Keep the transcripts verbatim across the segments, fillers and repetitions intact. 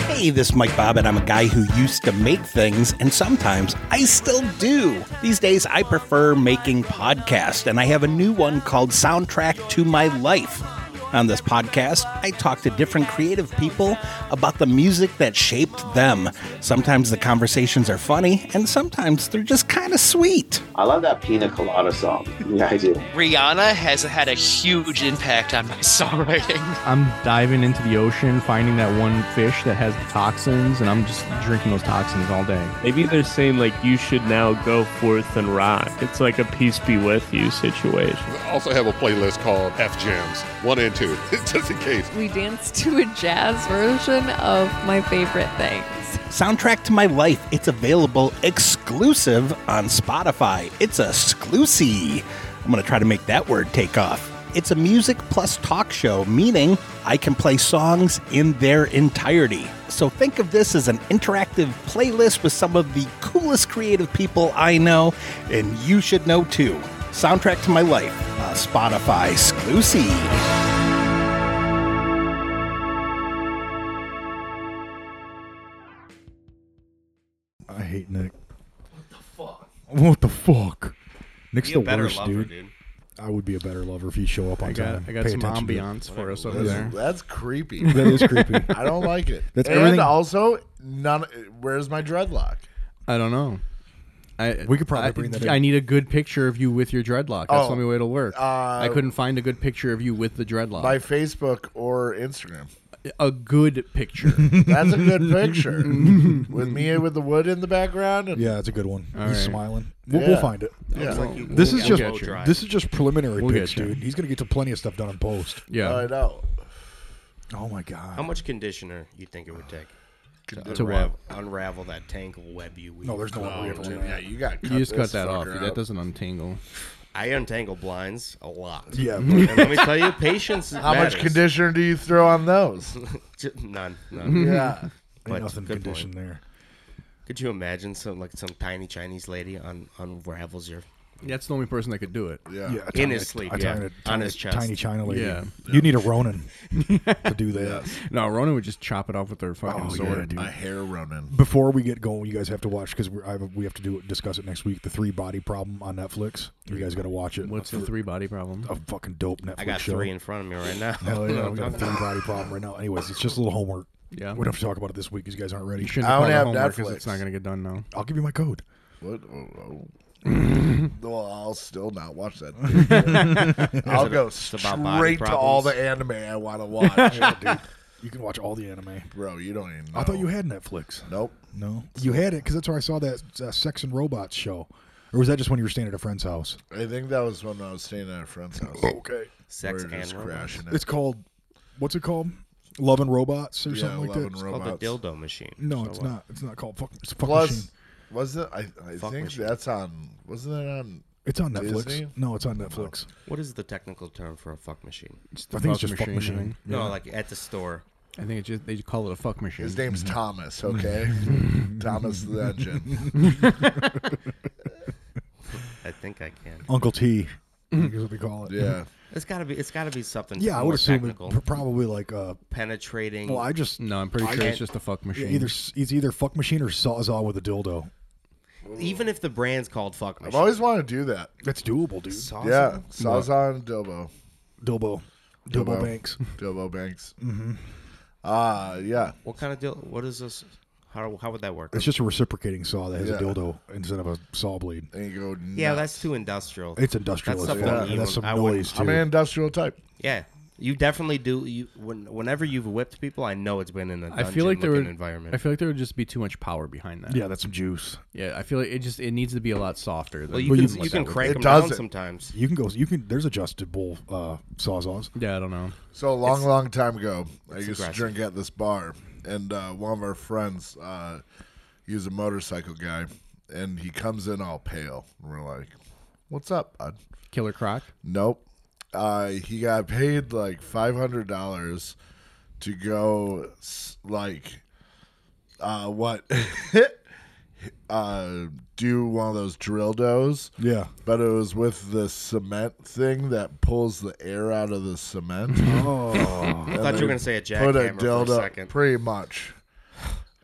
Hey, this is Mike Bob, and I'm a guy who used to make things, and sometimes I still do. These days, I prefer making podcasts, and I have a new one called Soundtrack to My Life. On this podcast, I talk to different creative people about the music that shaped them. Sometimes the conversations are funny, and sometimes they're just kind of sweet. I love that Pina Colada song. Yeah, I do. Rihanna has had a huge impact on my songwriting. I'm diving into the ocean, finding that one fish that has the toxins, and I'm just drinking those toxins all day. Maybe they're saying, like, you should now go forth and rock. It's like a peace be with you situation. I also have a playlist called F Jams, one and two, just in case. We danced to a jazz version of my favorite things. Soundtrack to My Life. It's available exclusive on Spotify. It's a exclusive. I'm going to try to make that word take off. It's a music plus talk show, meaning I can play songs in their entirety. So think of this as an interactive playlist with some of the coolest creative people I know, and you should know too. Soundtrack to My Life, a Spotify exclusive. I hate Nick. What the fuck? What the fuck? Nick's the worst, lover, dude. dude. I would be a better lover if you show up on I got, time. I got Pay some attention to it. ambiance for us over That's, there. that's creepy. That is creepy. I don't like it. That's and everything- also, none. Where's my dreadlock? I don't know. I, We could probably I, bring that in. I need a good picture of you with your dreadlock. That's Oh, the only way it'll work. uh, I couldn't find a good picture of you with the dreadlock. By Facebook or Instagram. A good picture. That's a good picture. With me with the wood in the background. And Yeah, it's a good one. All He's right. smiling. We'll, Yeah. we'll find it. Yeah. Like you- This we'll is get just you. this is just preliminary We'll picks, get you. dude. He's gonna get to plenty of stuff done in post. yeah. I know. Oh my god. How much conditioner you think it would take to, To unravel, unravel that tangle web you weave? No, there's no Oh, way of dude, doing yeah, that. you got. You just cut that off. That doesn't untangle. I untangle blinds a lot. Yeah, And let me tell you, patience How matters. much conditioner do you throw on those? J- None. none. Yeah. ain't But nothing good conditioned point. there. Could you imagine some like some tiny Chinese lady un- unravels your That's the only person that could do it. Yeah. Yeah, a in tiny- his sleep? a yeah, tiny, on tiny- his chest. Tiny China lady. Yeah. You need a Ronin to do that. No, Ronan would just chop it off with their fucking Oh, sword. yeah, dude. A hair Ronin. Before we get going, you guys have to watch because we have to do discuss it next week. The Three Body Problem on Netflix. You guys got to watch it. What's the three body problem? A fucking dope Netflix I got show. three in front of me right now. Hell yeah, we got a Three Body Problem right now. Anyways, it's just a little homework. Yeah. We don't have to talk about it this week because you guys aren't ready. You shouldn't I have don't have homework 'cause Netflix. it's not going to get done now. I'll give you my code. What? Oh, oh. Well, I'll still not watch that. I'll go It's about body straight to all problems. the anime I want to watch. Yeah, dude. You can watch all the anime. Bro, you don't even know. I thought you had Netflix. Nope. No, you had it because that's where I saw that uh, Sex and Robots show. Or was that just when you were staying at a friend's house? I think that was when I was staying at a friend's house. Okay. Sex We were just and robots. crashing it. It's called, what's it called? Love and Robots or yeah, something like Love that? and It's Robots. called the dildo machine. No, So it's what? not. It's not called fuck. It's a fuck Plus, machine. was it? I, I Fuck think machine. that's on. Wasn't it on? It's on Netflix. Disney? No, it's on Netflix. What is the technical term for a fuck machine? It's the I think it's fuck just fuck machine. thing. Yeah. No, like at the store. I think it's just they call it a fuck machine. His name's Mm-hmm. Thomas. Okay, Thomas the Engine. I think I can. Uncle T. I think is what they call it. Yeah. It's gotta be. It's gotta be something. Yeah, I more would assume technical. it, pr- probably like uh. penetrating. Well, I just No, I'm pretty I sure it's can't- just a fuck machine. either it's either fuck machine or sawzall with a dildo. Even if the brand's called fuck I've machine. always wanted to do that. That's doable, dude. Sawzall? Yeah, Sawzall and Dilbo. Dilbo, Dilbo Dilbo. Banks. Dilbo Banks. Mm-hmm. Uh, yeah. What kind of deal? What is this? How how would that work? It's just a reciprocating saw that has Yeah. a dildo instead of a saw blade. And you go nuts. Yeah, that's too industrial. It's industrial That's as something fuck. you That's some wouldn't- I wouldn't- noise too. I'm an industrial type. Yeah, you definitely do. You when whenever you've whipped people, I know it's been in a I feel like there dungeon-looking would. environment. I feel like there would just be too much power behind that. Yeah, that's some juice. Yeah, I feel like it just it needs to be a lot softer. Than well, you Well, can you- you, can what that crank It them does down it. sometimes. You can go. You can. There's adjustable uh, sawzaws. would- Yeah, I don't know. So a long, long time ago, I it's used aggressive. to drink at this bar, and uh, one of our friends, uh, he was a motorcycle guy, and he comes in all pale. And we're like, "What's up, bud?" Killer Croc. Nope. Uh, he got paid like five hundred dollars to go, s- like, uh, what? uh, do one of those drill does. Yeah. But it was with the cement thing that pulls the air out of the cement. Oh. I thought you were gonna say a Put a jackhammer for a dildo, second. pretty much.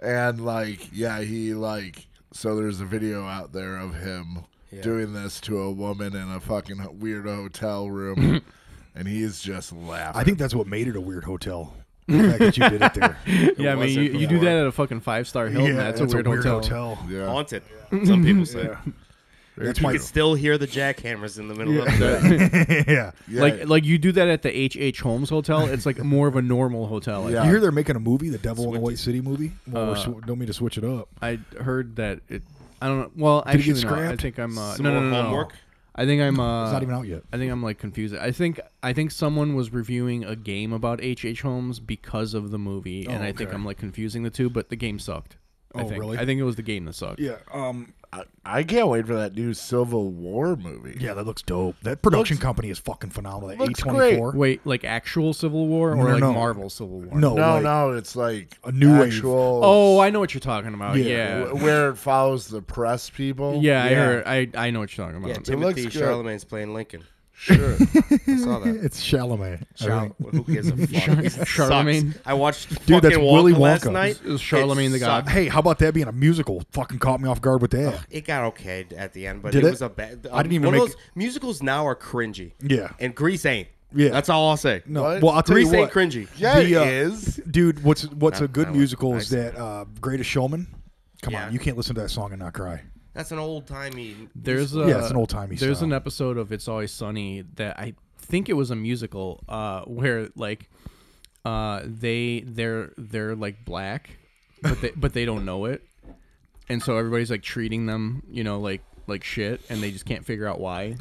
And like, yeah, he like. So there's a video out there of him yeah. doing this to a woman in a fucking weird hotel room, and he's just laughing. I think that's what made it a weird hotel. The fact that you did it there. Yeah, I mean, you, you do that at a fucking five star Hilton. Yeah, that's, that's a weird, a weird hotel. hotel. Yeah. Haunted. Some people say. Yeah. That's you my can still hear the jackhammers in the middle yeah. of the yeah. yeah. Like like you do that at the H H Holmes Hotel. It's like more of a normal hotel. Yeah. You hear they're making a movie, the Devil in the White City movie? Well, we're Uh, sw- don't mean to switch it up. I heard that it. I don't know. Well, Did it actually, get no, I scrapped? think I'm. Uh, Some no, no, more no, no. homework? I think I'm. Uh, It's not even out yet. I think I'm like confused. I think I think someone was reviewing a game about H H Holmes because of the movie, and Oh, I think okay. I'm like confusing the two. But the game sucked. I Oh, think. really? I think it was the game that sucked. Yeah. Um. I, I can't wait for that new Civil War movie. Yeah, that looks dope. That production Looks- company is fucking phenomenal. That A looks twenty-four. Wait, like actual Civil War or No, like no. Marvel Civil War? No, No, like, no, it's like a new wave. actual. Oh, I know what you're talking about. Yeah. Yeah. w- where it follows the press people. Yeah, I Yeah. heard. I I know what you're talking about. Yeah, looks Timothy good. Charlemagne's playing Lincoln. Sure. I saw that. It's Chalamet. I Char- think. who gives a fuck? He sucks. Charlemagne? I watched Dude, that's fucking Willy Wonka last Wonka. night. It was Charlemagne It the God. sucked. Hey, how about that being a musical? Fucking caught me off guard with that. It got okay at the end, but Did it, it? was a bad. I didn't even one make of those musicals now are cringy. Yeah. And Grease ain't. Yeah. That's all I'll say. No. What? Well, I'll tell Grease you ain't what. cringy. Yeah, The, uh, it is. Dude, what's what's No, a good I musical wouldn't. is that uh, Greatest Showman. Come Yeah. on, you can't listen to that song and not cry. That's an old timey. There's a, Yeah, it's an old-timey There's style. an episode of It's Always Sunny that I think it was a musical uh, where like uh, they they're they're like black, but they but they don't know it, and so everybody's like treating them, you know, like like shit, and they just can't figure out why.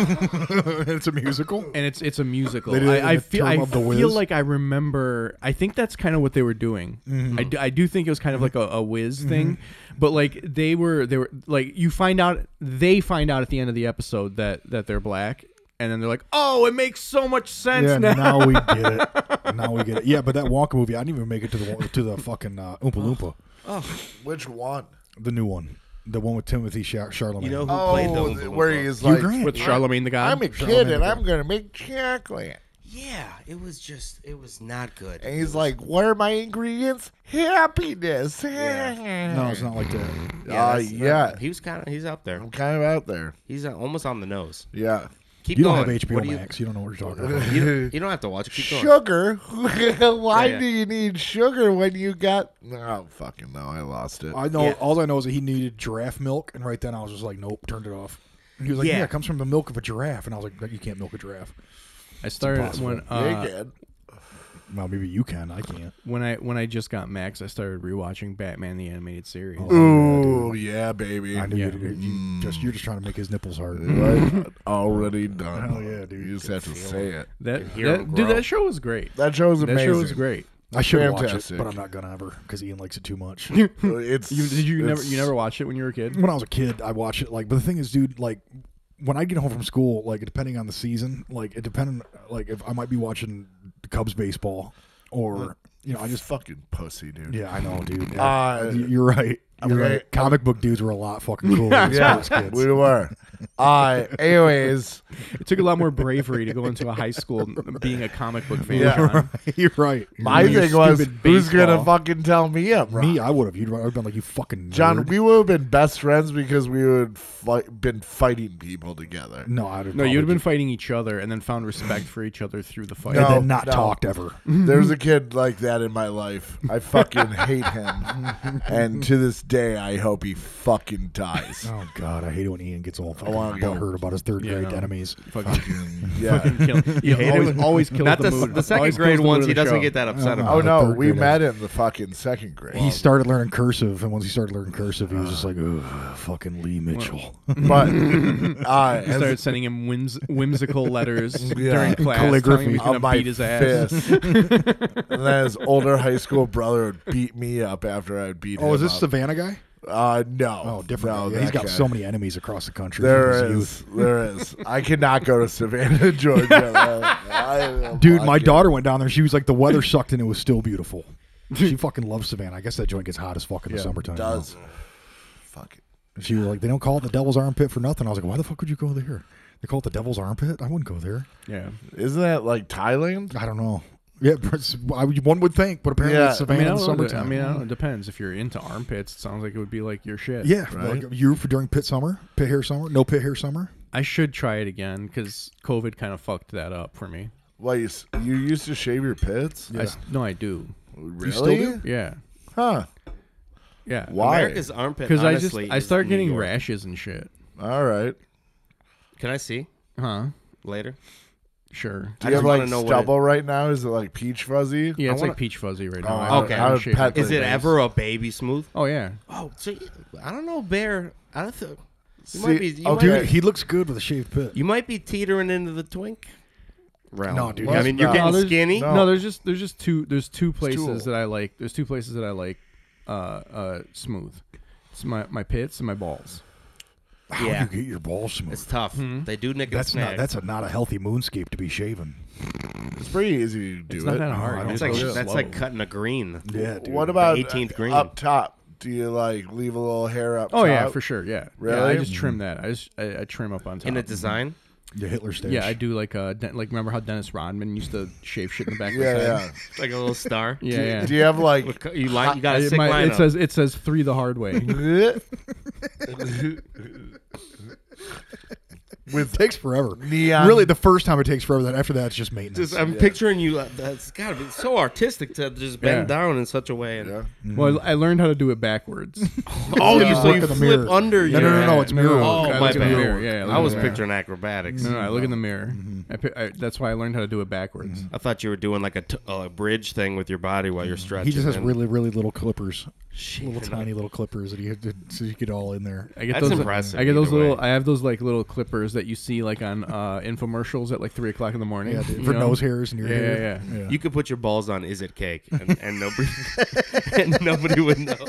It's a musical. And it's it's a musical. They did it in I, I the feel term I of The feel Wiz? like I remember. I think that's kind of what they were doing. Mm-hmm. I, do, I do think it was kind of like a, a whiz thing, but like they were they were like you find out they find out at the end of the episode that that they're black, and then they're like, oh, it makes so much sense Yeah, now. now we get it. Now we get it. Yeah, but that Wonka movie, I didn't even make it to the to the fucking uh, Oompa Loompa, Which one? the new one, the one with Timothy Char- Charlemagne. You know who Oh, played the th- Oompa where Loompa? he's Hugh like, Grant. With Charlemagne the God. I'm a kid Charlemagne and the I'm God. gonna make chocolate. Yeah, it was just it was not good. And he's like, what are my ingredients? Happiness. No, it's not like that. Uh, that's- yeah. he was kind of he's up there. I'm kind of out there. He's uh, almost on the nose. Yeah. Keep You going. don't have H B O What do you- Max. You don't know what you're talking about. You don't, you don't have to watch it. Keep going. Sugar? Why Yeah, yeah. do you need sugar when you got... Oh, fucking no. I lost it. I know. Yeah. All I know is that he needed giraffe milk, and right then I was just like, nope, turned it off. And he was like, yeah. Yeah. it comes from the milk of a giraffe, and I was like, you can't milk a giraffe. I started impossible. when Yeah, uh, you can. Well, maybe you can. I can't. when I when I just got Max, I started rewatching Batman the Animated Series. Ooh, yeah, baby. I knew Yeah. you, you just you're just trying to make his nipples hard. Right? Already done. Hell yeah, dude. You just have to say it. That, can hear that him dude, grow. that show was great. That show's That amazing. show was great. I should watch it, Fantastic. but I'm not gonna ever because Ian likes it too much. It's, You, did you never it's- you never watched it when you were a kid? When I was a kid, I watched it. Like, but the thing is, dude, like when I get home from school, like depending on the season, like it depending, like if I might be watching the Cubs baseball, or you know, I just fucking pussy, dude. yeah, I know, dude. Yeah. Uh, Y- you're right. You're okay. right. Comic book dudes were a lot fucking cooler than Yeah, sports kids. we were. Uh, anyways, It took a lot more bravery to go into a high school being a comic book fan. Yeah. John. You're right. my Your thing was, stupid who's gonna baseball. fucking tell me up, bro? Me, I would have. You'd have been like, you fucking nerd. John, we would have been best friends because we would fight, been fighting people together. No, I'd have. No, you would have been probably fighting each other and then found respect for each other through the fight. and No. then not no. talked ever. There's a kid like that in my life. I fucking hate him, and to this day, I hope he fucking dies. Oh God, I hate it when Ian gets all fucking wanna go. hurt about his third Yeah, grade no. enemies. Fucking, Yeah. fucking kill. You hate always, him? always kills Not the the, mood. the second Always kills grade the ones. mood He of the doesn't show. get that upset Oh, about. Oh the no, third we grade met in the fucking second grade. He started learning cursive, and once he started learning cursive, he was just like, "Ugh, fucking Lee Mitchell." But uh, He as- started sending him whims, whimsical letters Yeah. during class, Calligraphy. telling him he's on gonna my beat his ass. fist. And then his older high school brother would beat me up after I'd beat him Oh, is this up. Savannah guy? Uh, no. Oh, different. No, guy. Yeah, he's that got guy. so many enemies across the country. There in his is. youth. There is. I cannot go to Savannah, Georgia. I- I- Dude, my fucking- daughter went down there. She was like, the weather sucked and it was still beautiful. She fucking loves Savannah. I guess that joint gets hot as fuck in the Yeah, summertime. does. Fuck it. And she was like, they don't call it the Devil's Armpit for nothing. I was like, why the fuck would you go there? They call it the Devil's Armpit? I wouldn't go there. Yeah. Isn't that like Thailand? I don't know. Yeah, I would- one would think, but apparently Yeah. it's I Savannah mean, I in the don't know, summertime. I mean, I don't know, it depends. If you're into armpits, it sounds like it would be like your shit. yeah, Right. like you for during pit summer, pit hair summer, no pit hair summer. I should try it again because COVID kind of fucked that up for me. Well, you, s- you used to shave your pits? I s no, I do. Really? still do? Yeah, Huh. yeah. Why? America's armpit. Because I just honestly, I is start New getting York. rashes and shit. All right. Can I see Huh? later? Sure. Do I you just have wanna like know what stubble right now? Is it like peach fuzzy? Yeah, I it's wanna- like peach fuzzy right Oh, now. I how- haven't- I how haven't did shaved Pat it Is for it days. ever a baby smooth? Oh yeah. Oh, so you- I don't know, Bear. I don't think you See- might be. You, oh, might, Dude, he looks good with a shaved pit. you might be teetering into the twink realm. No, dude, I he's mean, you're not. getting No, there's- skinny. No. No, there's just there's just two there's two places Stool. that I like. There's two places that I like uh uh smooth. It's my my pits and my balls. How Yeah. do you get your balls smooth? It's tough. Hmm? They do nick and That's snag. not that's a not a healthy moonscape to be shaven. It's pretty easy to do It's it. not that I hard. don't That's It's like just that's slow. like cutting a green. Yeah, dude. What about eighteenth uh, green. up top? Do you like leave a little hair up Oh top? yeah, for sure. Yeah. Yeah, I Really? just trim that. I just I, I trim up on top. in a design. the Hitler stage? Yeah, I do like uh De- like remember how Dennis Rodman used to shave shit in the back of Yeah, his yeah. head? Like a little star. Yeah, do, yeah. do you have like What co- you line? You got a It, sick my- line. it says it says three the hard way. It takes forever. neon? Really, the first time it takes forever. Then after that, it's just maintenance. Just, I'm Yeah. picturing you. Uh, that's got to be so artistic to just bend Yeah. down in such a way. And, Yeah. Well, I learned how to do it backwards. Oh, Yeah. you so Look you in the flip mirror. under. No, your- no, no, no, it's mirror. Oh, I my look in the bad. mirror. Yeah, I look I in was the mirror. picturing acrobatics. No, no, I look in the mirror. I, pi- I, that's why I learned how to do it backwards. I thought you were doing like a, t- a bridge thing with your body while you're stretching. he just has and- really, really little clippers, Shit, little you know. tiny little clippers that he had to, so you get all in there. I get That's those. impressive I get those either little. way. I have those like little clippers that you see like on uh, infomercials at like three o'clock in the morning. Yeah, dude, you for know? nose hairs and your Yeah, hair. yeah, yeah. You could put your balls on Is It Cake and, and nobody and nobody would know.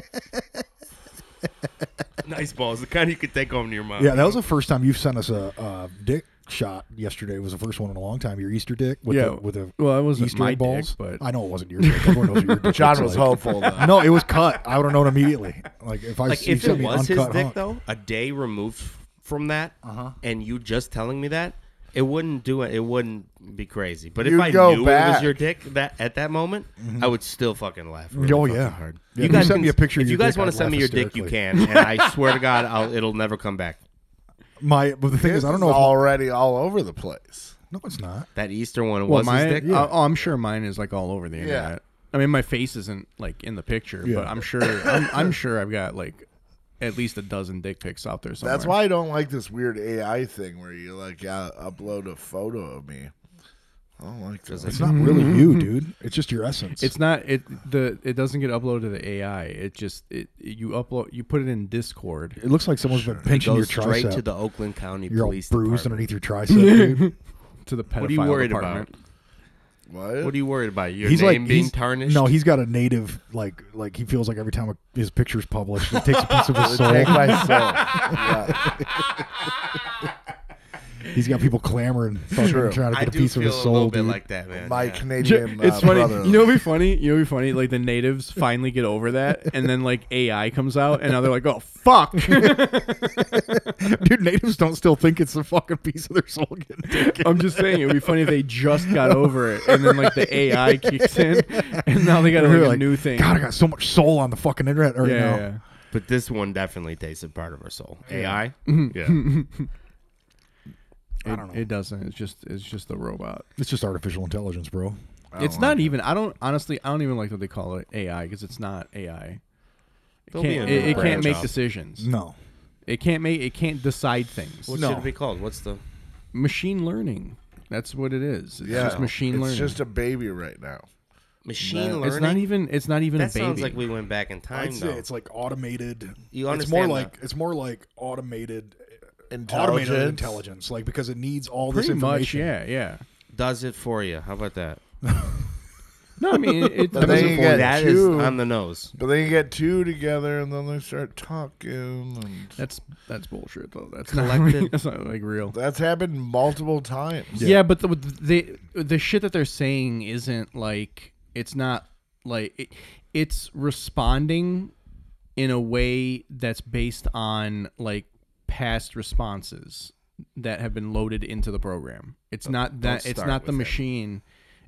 Nice balls, the kind you could take home to your mom. Yeah, that was the first time you've sent us a uh, dick shot. Yesterday was the first one in a long time. Your Easter dick with Yeah, the, with the well, it wasn't Easter my egg balls. dick, but I know it wasn't your dick. Everyone knows what your dick John looks was like. hopeful. Though. No, it was cut. I would have known immediately. Like if I like you if sent it me an was his uncut dick hunk. though, a day removed from that, Uh-huh. and you just telling me that, it wouldn't do it. It wouldn't be crazy. But if You'd I go knew it back. was your dick that at that moment, I would still fucking laugh. Really Oh, fucking yeah. hard. Yeah, you if you guys sent can, me a picture of If your you guys dick, want I'd to send me laugh your dick, you hysterically. can, and I swear to God, I'll, it'll never come back. My, but the thing This is, I don't is know. If, already all over the place. no, it's not. That Easter one well, was my, his dick. Yeah. oh, I'm sure mine is like all over the internet. I mean, my face isn't like in the picture, Yeah. but I'm sure I'm, I'm sure I've got like at least a dozen dick pics out there somewhere. That's why I don't like this weird A I thing where you like yeah, upload a photo of me. I don't like this. It's not really you, dude. It's just your essence. It's not it the it doesn't get uploaded to the A I. It just it you upload you put it in Discord. It looks like someone's been It pinching your goes straight tricep. to the Oakland County You're all Police bruised Department. underneath your tricep, dude. To the pedophile What are you worried department. about? What? What are you worried about? Your he's name like being he's, tarnished? No, he's got a native like like he feels like every time a, his picture's published, it takes a piece of his soul. Take my soul. Yeah. He's got people clamoring, fucking True. trying to I get a do piece of feel his a soul, little bit dude. like that, man. My yeah. Canadian uh, It's funny. brother. You know what'd be funny? You know what'd be funny? Like the natives finally get over that, and then like A I comes out, and now they're like, "Oh fuck!" Dude, natives don't still think it's a fucking piece of their soul getting taken. I'm just saying it'd be funny if they just got over it, and then like the A I kicks in, and now they got like, They're a like, new thing. God, I got so much soul on the fucking internet right yeah, now. yeah. But this one definitely tasted part of our soul. A I? Mhm. Yeah. I It, don't know. it doesn't. It's just it's just a robot. It's just artificial intelligence, bro. I It's don't not like even. I don't honestly. I don't even like that they call it A I because it's not A I. It There'll be can't, a it, new it can't branch make off. decisions. No. It can't make. It can't decide things. What No. should it be called? What's the... Machine learning. That's what it is. It's Yeah, just machine it's learning. just a baby right now. Machine No. learning? It's not even. It's not even That a baby. sounds like we went back in time, I'd say though. it's like automated. You It's more understand like that. it's more like automated Intelligence. automated intelligence, like because it needs all this pretty much. information. Yeah, yeah. Does it for you. How about that? No, I mean it. it But does then it you for get you. That is two. on the nose. But then you get two together and then they start talking. And That's that's bullshit though. That's Collected. not. That's not like real. that's happened multiple times. Yeah, but the, the the shit that they're saying isn't like it's not like it, it's responding in a way that's based on like past responses that have been loaded into the program. It's not that it's start not the with it. machine.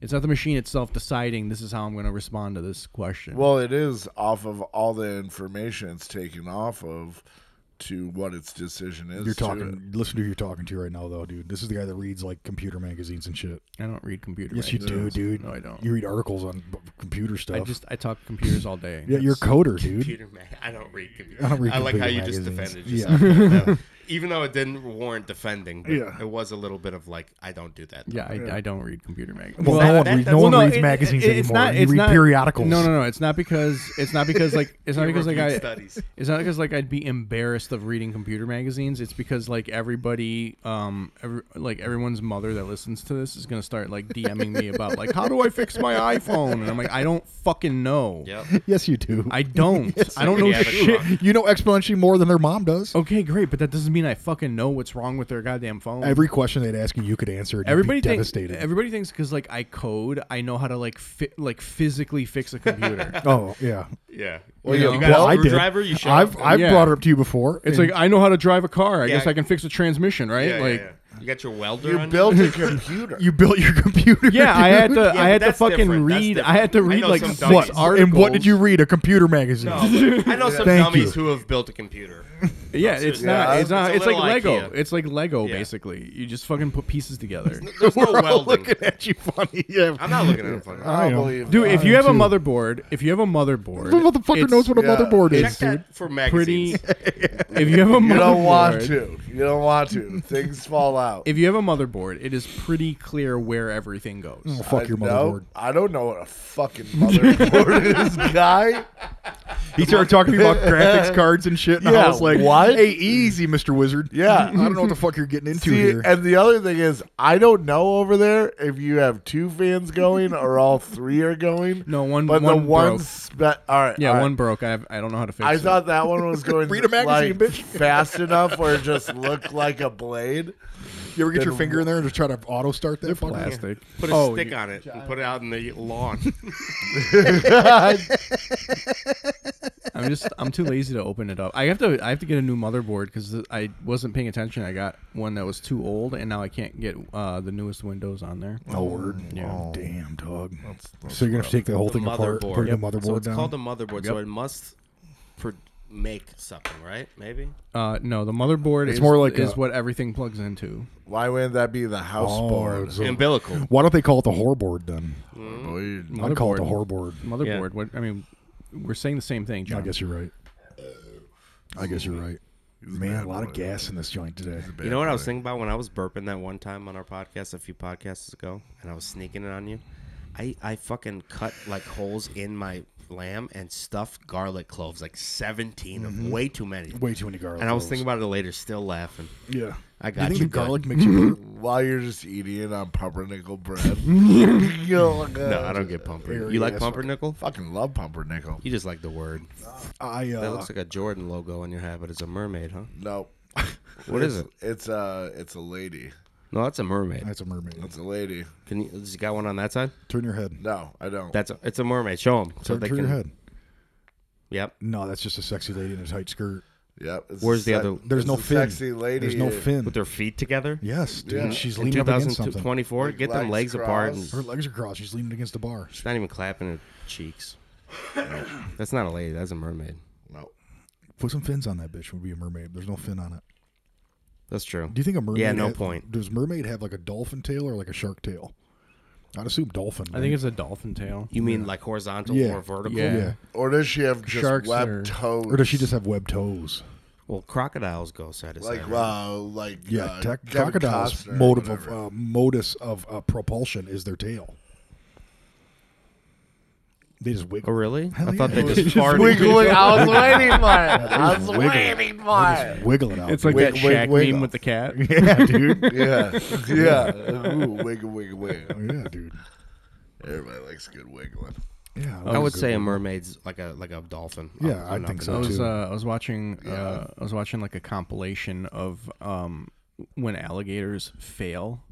It's not the machine itself deciding this is how I'm going to respond to this question. Well, it is off of all the information it's taken off of to what its decision is. You're to talking. Listen to who you're talking to right now, though, dude. This is the guy that reads like computer magazines and shit. I don't read computer. Yes, you do, magazines. dude. No, I don't. You read articles on b- computer stuff. I just I talk computers all day. yeah, you're a coder, dude. Computer mag- I don't read computer. I don't read I like how computer you just magazines. defended Yeah. yourself. like that. Even though it didn't warrant defending, but Yeah. it was a little bit of like, I don't do that. Yeah, I, Yeah. I don't read computer magazines. Well, That- no one, that- reads, that- no well, one no, reads it- magazines it- it's anymore. not- you it's read not- periodicals. No, no, no. It's not because it's not because like it's not because like I studies. it's not because like I'd be embarrassed of reading computer magazines. It's because like everybody, um, every, like everyone's mother that listens to this is gonna start like DMing me about like how do I fix my iPhone, and I'm like I don't fucking know. Yep. Yes, you do. I don't. Yes, I don't you know have a shit. truck. You know exponentially more than their mom does. Okay, great, but that doesn't mean I fucking know what's wrong with their goddamn phone. Every question they'd ask you, you could answer. And Everybody you'd be thinks devastated. everybody thinks because like I code, I know how to like fi- like physically fix a computer. oh yeah. Yeah. Well, you, yeah, you got well, a I did. screwdriver? You show I've up? I've Yeah. brought it up to you before. It's and like I know how to drive a car. I Yeah. guess I can fix a transmission, right? Yeah, yeah, like yeah. You got your welder You on built a computer. you built your computer. yeah, I had to dude. I Yeah, had but to that's fucking different. That's read. I different. had to I read know like some six dummies. articles. And what did you read? A computer magazine. No, but I know some Thank dummies you. who have built a computer. Yeah, it's Yeah, not. It's it's not. a It's like little Lego. IKEA. It's like Lego, Yeah. basically. You just fucking put pieces together. There's no We're all welding. looking at you funny. Yeah. I'm not looking at him funny. I don't know. believe Dude, that. if you have a too. motherboard, if you have a motherboard, The motherfucker it's knows what a Yeah. motherboard Check is, dude. that for pretty. magazines. If you have a motherboard, You don't want to. You don't want to. Things fall out. If you have a motherboard, it is pretty clear where everything goes. Oh, fuck I, your no, motherboard. I don't know what a fucking motherboard is, guy. He started talking about graphics cards and shit, and I Yeah, was like, what? Hey, easy, Mister Wizard. Yeah. I don't know what the fuck you're getting into See, here. and the other thing is, I don't know over there if you have two fans going or all three are going. No, one. But one the one, broke. spe- all right, Yeah, all right. one broke. I have, I don't know how to fix I it. thought that one was going Read a magazine, like, bitch. fast enough where it just looked like a blade. You ever get your then finger in there and just try to auto start that? fucker? plastic. Put a Oh, stick you- on it and put it out in the lawn. I'm just I'm too lazy to open it up. I have to I have to get a new motherboard because I wasn't paying attention. I got one that was too old, and now I can't get uh, the newest Windows on there. Oh, word. Yeah. Oh, damn, dog. That's- that's So you're gonna have to take the whole The thing apart, motherboard. put Yep. the motherboard So it's down. called a motherboard, so Yep. it must pro- make something, right? Maybe. Uh, no, the motherboard It's is more like is a- what everything plugs into. Why wouldn't that be the house Oh, board? it's a- Umbilical. Why don't they call it the whore board then? Boy, I'd call it the Motherboard. whore board. Motherboard. What I mean, we're saying the same thing, John. I guess you're right. I guess you're right. Man, a lot of gas in this joint today. You know what I was thinking about when I was burping that one time on our podcast a few podcasts ago, and I was sneaking it on you? I, I fucking cut like holes in my lamb and stuffed garlic cloves, like seventeen of them, way too many. Way too many garlic. And I was cloves. thinking about it later, still laughing. Yeah. I You got think you. the garlic good. makes you burp? while you're just eating it on pumpernickel bread. You know, like, uh, No, I don't get pumper. Airy You like ass pumpernickel? Fucking love pumpernickel. You just like the word. I That uh, looks like a Jordan logo on your hat, but it's a mermaid, huh? No. What is it? It's a it's a lady. No, that's a mermaid. that's a mermaid. It's a lady. Can you? Does you got one on that side? Turn your head. No, I don't. That's a, it's a mermaid. Show them so Turn, they turn can. your head. Yep. No, that's just a sexy lady in a tight skirt. Yep. It's Where's a the other- There's it's no a fin. Sexy lady. There's no fin. With their feet together. Yes, dude. Yeah. She's In leaning up against something. two thousand twenty-four, Like get them legs legs apart. And crossed. Her legs are crossed. She's leaning against the bar. she's not even clapping her cheeks. That's not a lady. That's a mermaid. No. Put some fins on that bitch. Would be a mermaid. There's no fin on it. That's true. Do you think a mermaid? Yeah, no ha- point. Does mermaid have like a dolphin tail or like a shark tail? I'd assume dolphin. I think it's a dolphin tail. You mean like horizontal Yeah. or vertical? Yeah. yeah. Or does she have just Sharks webbed are- toes? Or does she just have webbed toes? Well, crocodiles go side to like side. right? uh, like Yeah, uh, tech, Kevin crocodiles' Costner or motive of whatever. uh, modus of uh, propulsion is their tail. They just Oh, wiggle. really? Hell I thought yeah. they just Just farted. wiggling. I was waiting for it. I was wiggle. waiting They for just it. wiggle it out. It's like Wig- that wig- Shaq wiggle. meme with the cat. yeah, dude. Yeah, yeah. Ooh, wiggle, wiggle, wiggle. Yeah, dude. Everybody likes good wiggling. Yeah, I that would was say good a one. mermaid's like a like a dolphin. Yeah, Up- I up think and so, I down. was too. uh, I was watching uh, I was watching like a compilation of um, when alligators fail.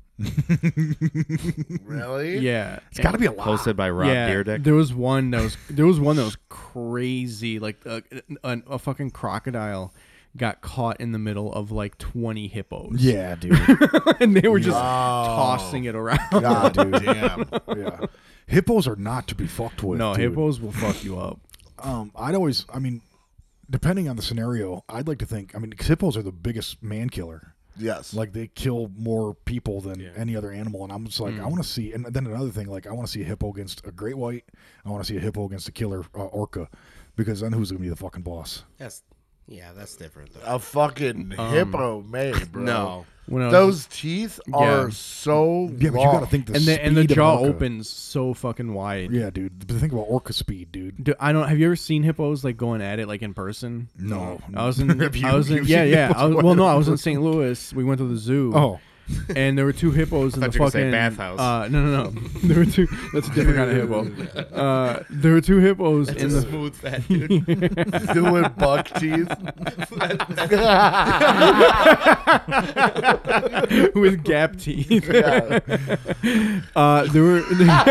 Really? Yeah, It's got to be a lot. Hosted by Rob yeah, Deerdick. there was one that was there was one that was crazy, like a, a, a fucking crocodile got caught in the middle of like twenty hippos. Yeah, dude. And they were just Oh. tossing it around. God, dude. Damn. Yeah. Hippos are not to be fucked with. No, dude. hippos will fuck you up. Um, I'd always, I mean, depending on the scenario, I'd like to think, I mean, 'cause hippos are the biggest man killer. Yes. Like, they kill more people than any other animal. And I'm just like, I want to see, and then another thing, like, I want to see a hippo against a great white. I want to see a hippo against a killer uh, orca. Because then who's going to be the fucking boss? That's yeah, that's different. Though. A fucking hippo made, bro. No. When I was- Those teeth are Yeah. so Yeah, but you long. got to think the and the and the speed of jaw an orca. opens so fucking wide. Yeah, dude. But think about orca speed, dude. Do, I don't. Have you ever seen hippos like going at it like in person? No. I was in. Have you- I was in. you've Yeah, seen yeah. hippos I was, going well, at no, it I in was in person? Saint Louis. We went to the zoo. Oh. And there were two hippos in I the thought you were gonna fucking say bathhouse. Uh, no, no, no. There were two. That's a different kind of hippo. Uh, there were two hippos That's in a the smooth fat dude. Doing buck teeth. with gap teeth. Yeah. Uh, there were.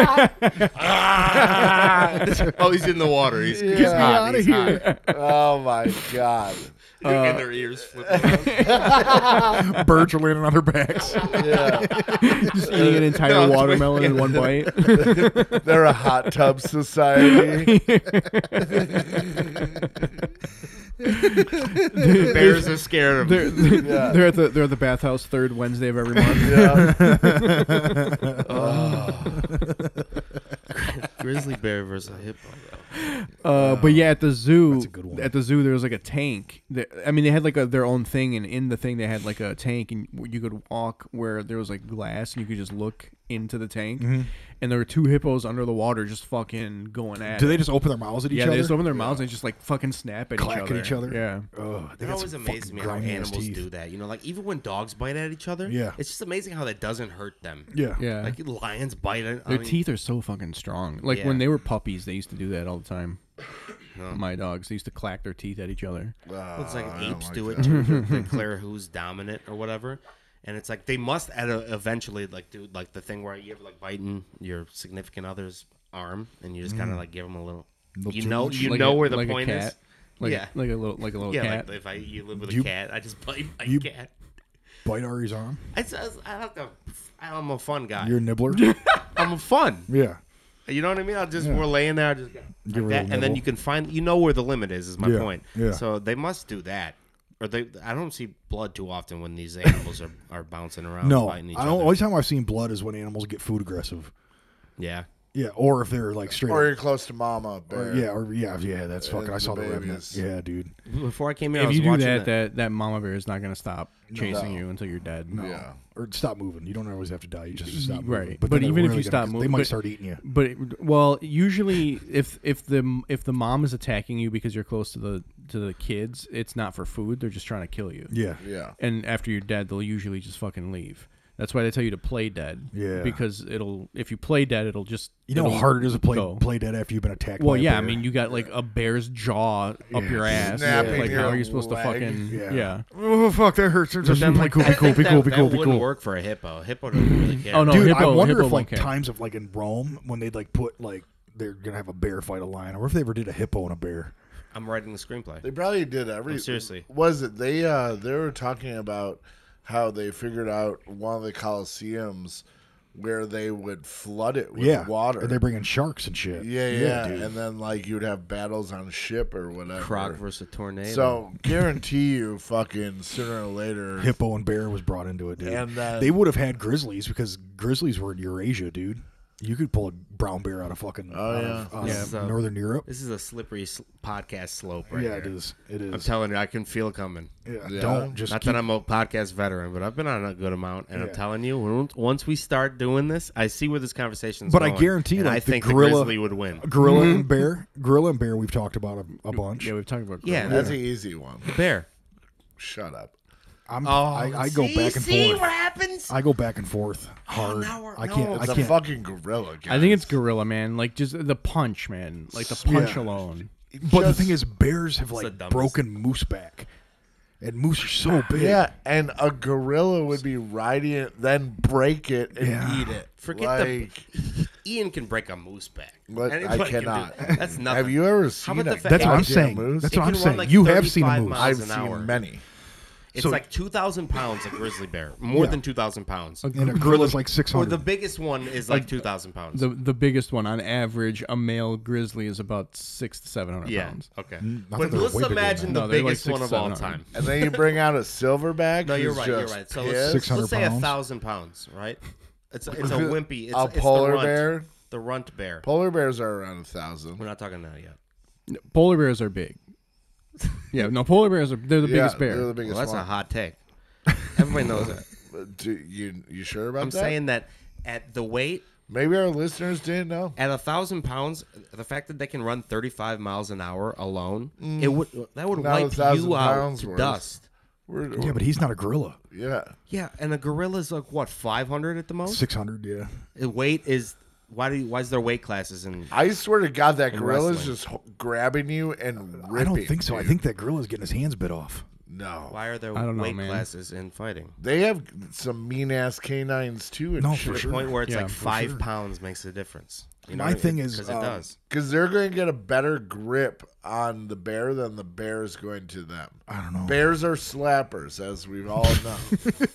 Oh, he's in the water. He's, he's Yeah. hot. He's hot. Oh my god. and their ears flipping around. Birds are landing on their backs. Yeah. Just eating an entire No, it's watermelon way- in one bite. They're a hot tub society. Bears are scared of They're, them. Yeah. they're at the they're at the bathhouse third Wednesday of every month. Yeah. Grizzly bear versus a hippo. Uh, but yeah, at the zoo, That's a good one. at the zoo, there was like a tank. That, I mean, they had like a, their own thing, and in the thing, they had like a tank, and you could walk where there was like glass, and you could just look into the tank, Mhm. and there were two hippos under the water, just fucking going at. Do it. they just open their mouths at each yeah, other? they just open their mouths and just like fucking snap at Clack each at other. each other? Yeah. Ugh, they It got always some amazes fucking me how grimy ass animals teeth. do that. You know, like even when dogs bite at each other, Yeah. it's just amazing how that doesn't hurt them. Yeah. Yeah. Like lions bite it. Their teeth are so fucking strong. Like Yeah. when they were puppies, they used to do that all the time. No. My dogs, they used to clack their teeth at each other. Well, it's like I don't apes like do that. it too, to declare who's dominant or whatever. And it's like they must at a, eventually like do like the thing where you ever like biting your significant other's arm and you just kind of like give them a little. Little You know, twinge. you Like know a- where the like a point is. cat. Like, Yeah. like a little, like a little Yeah, cat. like if I you live with You- a cat, I just bite my you- cat. Bite Ari's arm. I, I, I like to, I'm a fun guy. You're a nibbler. I'm a fun. Yeah. You know what I mean? I'll just Yeah. we're laying there, I just go Give like her a that, and then nibble. you can find you know where the limit is. Is my Yeah, point. yeah. So they must do that, or they. I don't see blood too often when these animals are, are bouncing around, No, fighting each I other. don't, only time I've seen blood is when animals get food aggressive. Yeah. Yeah, or if they're like straight. Or up- you're close to mama. or, Bear. yeah, or yeah, yeah. That's fucking. And I saw the the remnant. babies. Yeah, dude. Before I came here, I If was you do watching that, the- that that mama bear is not going to stop chasing No. you until you're dead. No. Yeah. Or stop moving. You don't always have to die. You just stop moving. Right. But, then they're even if really you gonna- stop they moving, might but- start eating you. But it, well, usually if if the if the mom is attacking you because you're close to the to the kids, it's not for food. They're just trying to kill you. Yeah. Yeah. And after you're dead, they'll usually just fucking leave. That's why they tell you to play dead. Yeah. Because it'll if you play dead, it'll just You know it'll how hard it is to play go. play dead after you've been attacked. Well, by a yeah, I bear. mean, you got like a bear's jaw up Yeah. your ass. Snapping Like, how your are you supposed to leg. fucking? Yeah. Yeah. Oh fuck, that hurts. Just But then, be like, cool, I be cool, think be that, cool, be that cool, be wouldn't cool. work for a hippo. A hippo doesn't really care. Oh, no, Dude, hippo- I wonder hippo if like won't care. times of like in Rome when they'd like put like they're gonna have a bear fight a lion, or if they ever did a hippo and a bear. I'm writing the screenplay. They probably did every. No, seriously. Was it they? Uh, they were talking about how they figured out one of the Colosseums where they would flood it with Yeah, water. and they bring in sharks and shit. yeah, yeah, dude. and then like you'd have battles on ship or whatever. Croc versus tornado. So guarantee you, fucking sooner or later, Hippo and bear was brought into it, dude. And then- they would have had grizzlies because grizzlies were in Eurasia, dude. You could pull a brown bear out of fucking Oh, out yeah. of, out This of is a- northern Europe. This is a slippery sl- podcast slope right Yeah, here. it is. It is. I'm telling you, I can feel it coming. yeah, Yeah. don't just Not keep, that I'm a podcast veteran, but I've been on a good amount, and Yeah. I'm telling you, once- once we start doing this, I see where this conversation's But going. I guarantee, and like I the think gorilla, the grizzly would win. gorilla Mm-hmm. and bear, gorilla and bear. We've talked about a, a bunch. Yeah, we've talked about. Yeah, gorilla. that's an easy one. Bear. Shut up. I'm, Oh, I, I go see, back and see forth. what happens? I go back and forth hard. now we're- I no, can't. It's I a can't. fucking gorilla. Guys. I think it's gorilla, man. Like just the punch, man. Like the punch Yeah. alone. But the Just- thing is, bears have the like dumbest. broken moose back, and moose are so big. Yeah, and a gorilla would be riding it, then break it and Yeah. eat it. Forget like, the Ian can break a moose back. But I Anybody can cannot. do- That's nothing. Have you ever How seen about a the fact That's what I'm goddamn saying. moose? That's It what I'm can run saying. like You have seen a thirty-five moose. miles I've an seen hour. many. It's So- like two thousand pounds, a grizzly bear. More Yeah. than two thousand pounds. And a gorilla's like six Or the hundred. biggest one is like two thousand pounds. The the biggest one on average, a male grizzly is about six to seven hundred yeah. pounds. Okay. Mm, I thought But they were let's way bigger than imagine that. the No, they're like biggest six one to of all seven hundred. time. And then you bring out a silverback. No, you're who's right. You're just right. So pissed. let's, six hundred let's say a pounds. thousand pounds, right? It's a, it's a wimpy. It's a it's polar the runt, bear. The runt bear. Polar bears are around a thousand. We're not talking that yet. Polar bears are big. Yeah, no, polar bears are they're the Yeah, biggest bear. They're the biggest Well, that's one. a hot take. Everybody knows that. But do you you sure about I'm that? saying that at the weight, Maybe our listeners didn't know. at a thousand pounds, the fact that they can run thirty-five miles an hour alone, it would that would Not a wipe thousand you out pounds to worth. dust. We're, Yeah, but he's not a gorilla. yeah. Yeah, and a gorilla's like what, five hundred at the most? Six hundred. Yeah. The weight is why do you, why is there weight classes in? I swear to God, that In gorilla's wrestling. just ho- grabbing you and ripping. I don't think so. I dude. think that gorilla's getting his hands bit off. no. Why are there I don't know, weight man. classes in fighting? They have some mean ass canines too. And No, shit. for The sure. point where it's Yeah, like for five sure. pounds makes a difference. You My thing is, because it um, does. Because they're going to get a better grip on the bear than the bear is going to them. I don't know. Bears are slappers, as we've all known.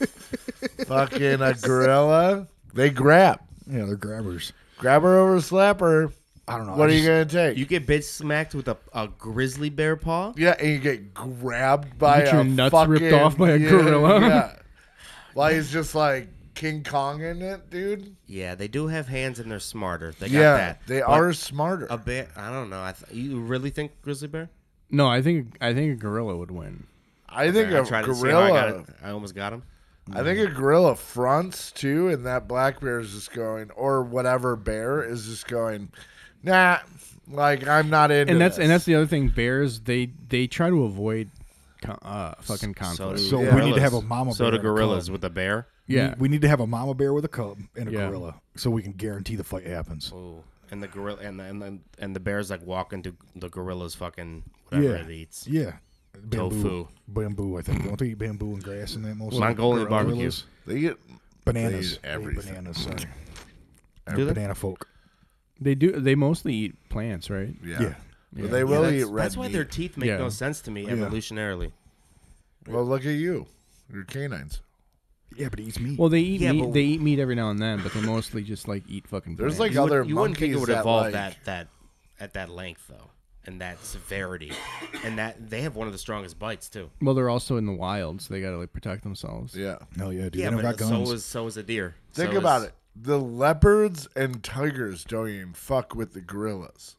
Fucking a gorilla, they grab. Yeah, they're grabbers. Grab her over, slap her. I don't know. What I are you just- going to take? You get bitch smacked with a, a grizzly bear paw. yeah, and you get grabbed by get a your nuts fucking, ripped off by a yeah, gorilla. Yeah. Like he's just like King Kong in it, dude. Yeah, they do have hands and they're smarter. They got Yeah, that. they But are smarter. a bear. I don't know. I th- you really think grizzly bear? No, I think I think a gorilla would win. I think I a tried to see how I got gorilla. it. I almost got him. I think a gorilla fronts too, and that black bear is just going, or whatever bear is just going, nah, like I'm not into. And that's this. and that's the other thing. Bears they they try to avoid co- uh, fucking conflict. So Yeah. we need to have a Gorillas. mama So bear. do and a gorillas cub. with a bear. yeah, We, we need to have a mama bear with a cub and a Yeah. gorilla, so we can guarantee the fight happens. Ooh. And the gorilla and the, and the and the bear's like walking to the gorilla's fucking whatever Yeah. it eats. Yeah. Bamboo. Tofu. Bamboo, I think. Don't they eat bamboo and grass and that mostly? Mongolian Gorillas? barbecue. they get Bananas. They eat They eat everything. Bananas, sorry. Do they? Banana folk. they do. They mostly eat plants, right? yeah. Yeah. But Yeah. they Yeah, will that's, eat red that's why meat. their teeth make Yeah. no sense to me Yeah. evolutionarily. Well, look at you, your canines. Yeah, but he eats meat. Well, they eat Yeah, meat. but- They eat meat every now and then, but they mostly just like eat fucking. There's plants. like You, other would, you wouldn't think it monkeys would that, evolve like- that that at that length though, and that severity, and that they have one of the strongest bites too. well, they're also in the wild, so they gotta like protect themselves. Yeah. Hell yeah, dude. Yeah, they don't but got so guns. is so is a deer. Think So about is- it. The leopards and tigers don't even fuck with the gorillas.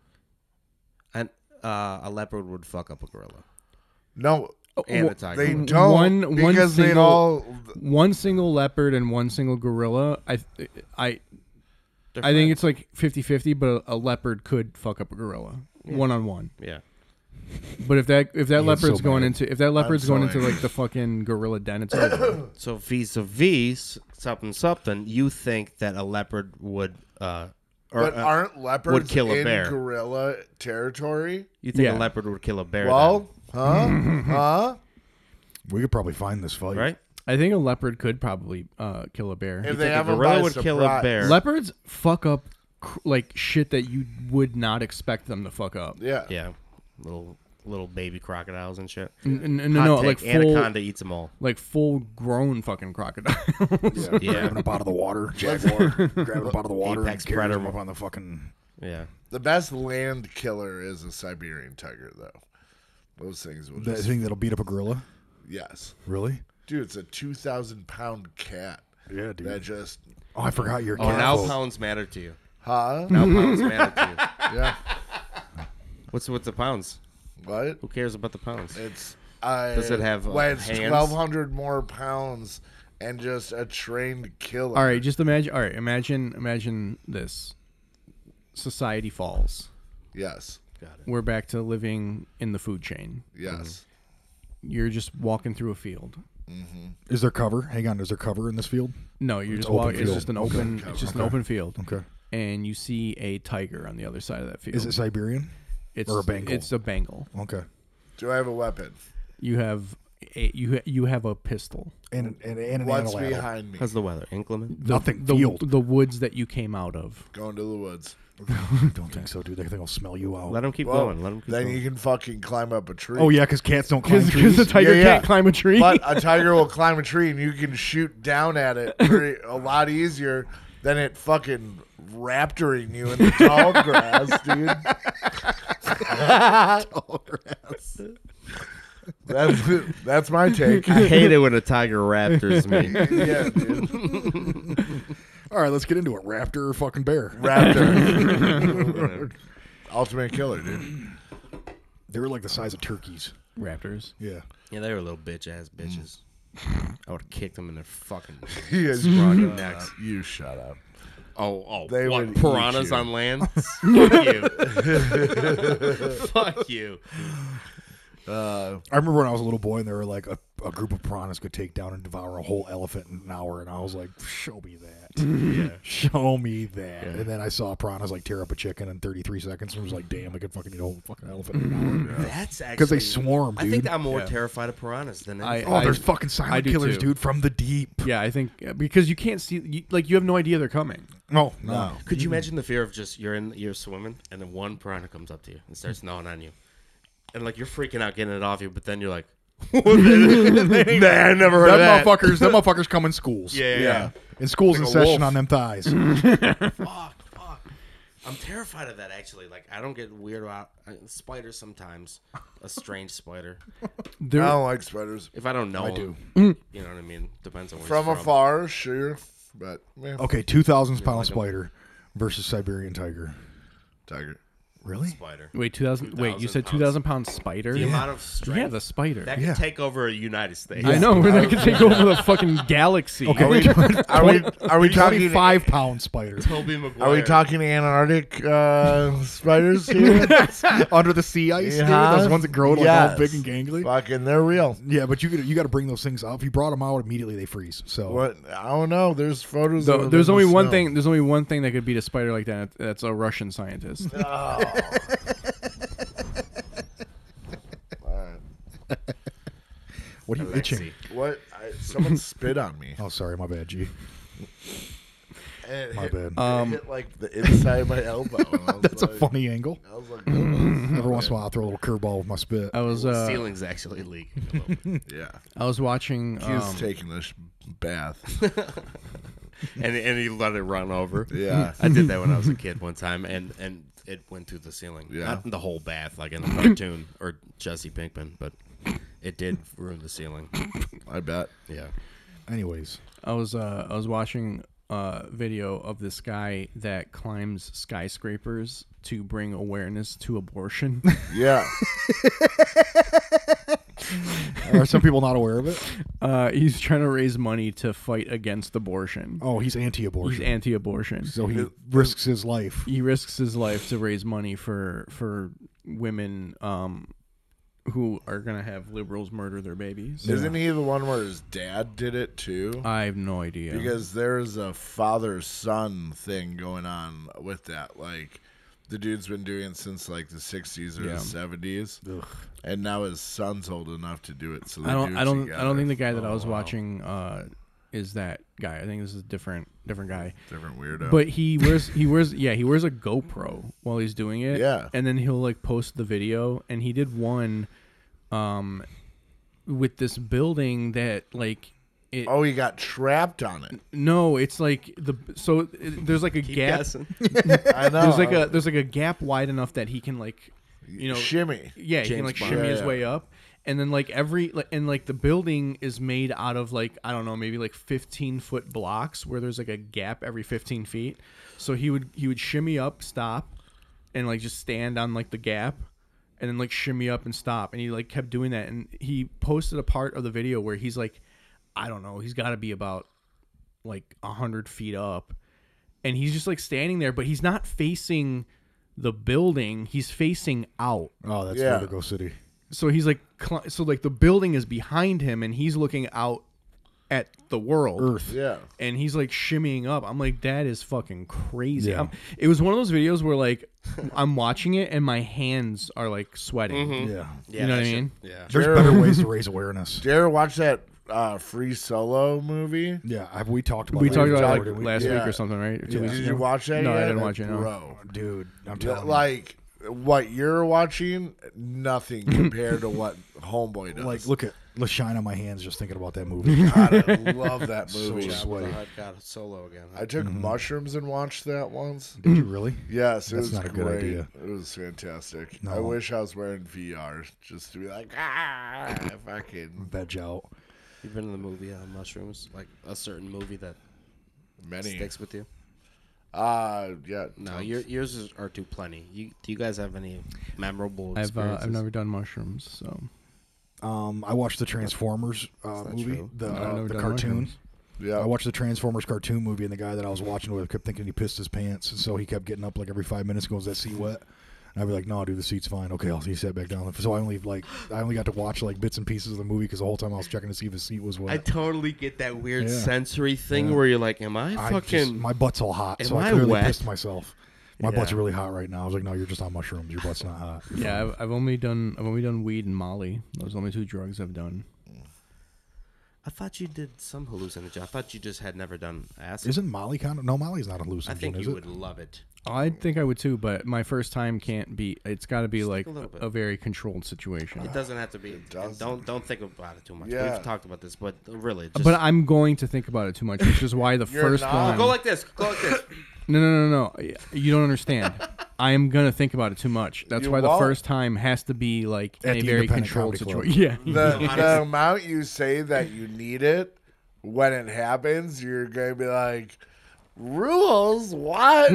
And uh, a leopard would fuck up a gorilla. No, And Wh- a tiger. they would. don't One- one because they single- all. One single leopard and one single gorilla. I, I, They're I think friends. it's like fifty-fifty, but a, a leopard could fuck up a gorilla one on one. Yeah. But if that if that He is leopard's so going mad. into if that leopard's so going into angry. like the fucking gorilla den, it's over. So vis-a-vis something something, you think that a leopard would uh or But uh, aren't leopards would kill a in bear. gorilla territory? you think Yeah. a leopard would kill a bear? Well, huh? huh? We could probably find this fight. then, right? I think a leopard could probably uh, kill a bear. If You they think a have 'em gorilla by would kill a surprise. bear? Leopards fuck up cr- like shit that you would not expect them to fuck up. Yeah. Yeah. Little little baby crocodiles and shit. N- n- No, Hot no, take, like full, anaconda eats them all. like full grown fucking crocodiles. Yeah, Yeah. grabbing up out of the water, jaguar, grabbing up out of the water, Apex and carrying them predator. up on the fucking. Yeah. The best land killer is a Siberian tiger, though. Those things will That just. thing that'll beat up a gorilla. Yes. Really? Dude, it's a two thousand pound cat Yeah, dude. that just. Oh, I forgot your Oh, cat. now folk. pounds matter to you. Huh? Now pounds matter to you. Yeah. What's with the pounds? What? Who cares about the pounds? It's. Uh, Does it have, uh, when it's hands? twelve hundred more pounds and just a trained killer? All right, just imagine. All right, imagine, imagine this. Society falls. Yes. We're back to living in the food chain. Yes. You're just walking through a field. Is there cover? Hang on. Is there cover in this field? No, you're It's just open walking. It's field. just an Okay. open. It's just an Okay. open field. Okay. And you see a tiger on the other side of that field. Is it Siberian? It's or a Bengal? It's a Bengal. Okay. Do I have a weapon? You have a, you you have a pistol. And, and, and an What's antelope. behind me? How's the weather? Inclement? The, Nothing. The, Field. the woods that you came out of. Going to the woods. Don't think so, dude. That thing will smell you out. Let him keep Well, going. Let him keep then going. you can fucking climb up a tree. Oh, yeah, because cats don't climb Because trees. the tiger Yeah, yeah. can't climb a tree. But a tiger will climb a tree and you can shoot down at it very, a lot easier than it fucking raptoring you in the tall grass, dude. Tall grass. That's that's my take. I hate it when a tiger raptors me. Yeah, dude. All right, let's get into it. Raptor or fucking bear? Raptor. Ultimate killer, dude. They were like the size of turkeys. Raptors. Yeah. Yeah, they were little bitch ass bitches. I would have kicked them in their fucking You scrawny necks. You shut up. Oh, oh, They what, would eat piranhas you. on land? Fuck you. Fuck you. Uh, I remember when I was a little boy and there were like a, a group of piranhas could take down and devour a whole elephant in an hour, and I was like, show me that. Yeah. Show me that. Yeah. And then I saw piranhas like tear up a chicken in thirty-three seconds and was like, damn, I could fucking eat a whole fucking elephant in an hour. That's actually Because they swarm, dude. I think I'm more Yeah. terrified of piranhas than I- anything. Oh, I- there's fucking I silent do killers, too. dude, from the deep. Yeah, I think because you can't see, you, like you have no idea they're coming. No, no. Could you imagine the fear of just you're in you're swimming and then one piranha comes up to you and starts gnawing on you, and like you're freaking out getting it off you, but then you're like, nah, I never heard Them of that. motherfuckers, them motherfuckers come in schools. yeah, yeah. Yeah. In schools Like in a session wolf. on them thighs. Fuck, fuck. I'm terrified of that actually. Like I don't get weird about uh, spiders sometimes. A strange spider. They're, I don't like spiders. If I don't know, I do. him, you know what I mean. Depends on where From he's from. afar, sure. But, man, Okay, two thousand pound like 'em. spider versus Siberian tiger. tiger. Really? Spider. wait, two thousand. Wait, you said pounds. two thousand pound spider? The amount of strength Yeah, the spider. that could Yeah. take over a United States. I know. That could take over the fucking galaxy. Okay. Are we, are we, are we talking twenty-five pound spider. Toby Maguire. Are we talking Antarctic uh, spiders here? Under the sea ice, dude? Yeah. Those ones that grow like Yes. all big and gangly. Fucking, they're real. Yeah, but you got you got to bring those things out. If you brought them out immediately, they freeze. So What? I don't know. There's photos. So, of them there's in only the one snow. thing. There's only one thing that could beat a spider like that. That's a Russian scientist. Oh. All right. what are you itching? What? I, someone spit on me. Oh, sorry, my bad, G. And it My hit, bad. it Um, hit like the inside of my elbow. and I was That's a like- funny angle. I was like, oh, Every once in a while, I'll throw a little curveball with my spit. I was The uh, ceiling's actually leaking a little bit. yeah. I was watching. He was Um, taking a sh- bath. and and he let it run over. Yeah. I did that when I was a kid one time, and and it went through the ceiling. Yeah. Not the whole bath like in the cartoon or Jesse Pinkman, but it did ruin the ceiling. I bet. Yeah. Anyways, I was uh, I was watching a video of this guy that climbs skyscrapers to bring awareness to abortion. Yeah. are some people not aware of it? Uh, he's trying to raise money to fight against abortion. Oh, he's anti-abortion. He's anti-abortion. so he risks his life. He risks his life to raise money for for women um, who are gonna have liberals murder their babies. Isn't he the one where his dad did it too? I have no idea. Because there's a father-son thing going on with that. Like, the dude's been doing it since like the sixties or Yeah. the seventies, and now his son's old enough to do it. So they I don't. do I don't. I together. don't think the guy that I was Oh, wow. watching uh, is that guy. I think this is a different different guy. Different weirdo. But he wears he wears yeah he wears a GoPro while he's doing it. Yeah. And then he'll like post the video, and he did one, um, with this building that like it. oh, he got trapped on it. No, it's like the so it, there's like a Keep gap. guessing. I know. There's like a there's like a gap wide enough that he can like you know shimmy. yeah he can James like Bond. shimmy Yeah, his yeah. way up. And then like every like and like the building is made out of like I don't know maybe like fifteen foot blocks where there's like a gap every fifteen feet. So he would he would shimmy up, stop, and like just stand on like the gap, and then like shimmy up and stop. And he like kept doing that. And he posted a part of the video where he's like, I don't know, he's got to be about like a hundred feet up, and he's just like standing there, but he's not facing the building. He's facing out. Oh, that's Yeah. Vertigo City. So he's like, cl- so like the building is behind him, and he's looking out at the world, Earth. Yeah. and he's like shimmying up. I'm like, that is fucking crazy. Yeah. I'm- it was one of those videos where like I'm watching it and my hands are like sweating. Mhm. Yeah. Yeah, you know that what I shit- mean? Yeah. There's Sure. better ways to raise awareness. Did you ever watch that uh, Free Solo movie? Yeah, have we talked about We it talked about before, it didn't we? last Yeah. week or something, right? Or two Yeah. weeks Did ago? you watch that No, yet? I didn't watch it. No. Bro, Dude, I'm Yeah, telling you. like what you're watching, nothing compared to what Homeboy does. Like, look at the shine on my hands just thinking about that movie. God, I love that So movie. sweaty. I got solo again. I took mushrooms and watched that once. Did you really? Yes, it That's was not a good great. idea. It was fantastic. No. I wish I was wearing V R just to be like, ah, fucking Veg out. You've been in the movie on mushrooms, like a certain movie that many. sticks with you. Uh, yeah. No, tons. your, yours is, are too plenty. You do you guys have any memorable I've uh, experiences? I've never done mushrooms, so Um, I watched the Transformers uh, That's not movie, true. the, I've uh, never the done cartoon. mushrooms. Yeah. I watched the Transformers cartoon movie, and the guy that I was watching with kept thinking he pissed his pants, and so he kept getting up like every five minutes, and goes, "That seat wet?" And I'd be like, "No, dude, the seat's fine." Okay, I'll he sat back down. So I only like I only got to watch like bits and pieces of the movie because the whole time I was checking to see if his seat was wet. I totally get that weird Yeah. sensory thing Yeah. where you're like, "Am I I fucking?" just, my butt's all hot, Am so I I clearly wet? pissed myself. My butt's Yeah. really hot right now. I was like, "No, you're just on mushrooms. Your butt's not hot." You're yeah, fine." I've, I've only done I've only done weed and Molly. Those are the only two drugs I've done. I thought you did some hallucinogen. I thought you just had never done acid. Isn't Molly kind of? No, Molly's not a hallucinogen. I think is you it? would love it. I think I would too, but my first time can't be. It's got to be Just like a little bit. a very controlled situation. It doesn't have to be. and doesn't. Don't don't think about it too much. Yeah. We've talked about this, but really, just But I'm going to think about it too much, which is why the You're first not. one. go like this. Go like this. No, no, no, no. You don't understand. I am gonna think about it too much. That's You why the won't. first time has to be like At in a the very Independent controlled Comedy Club. situation. Yeah. the, the amount you say that you need it when it happens, you're gonna be like, rules? What?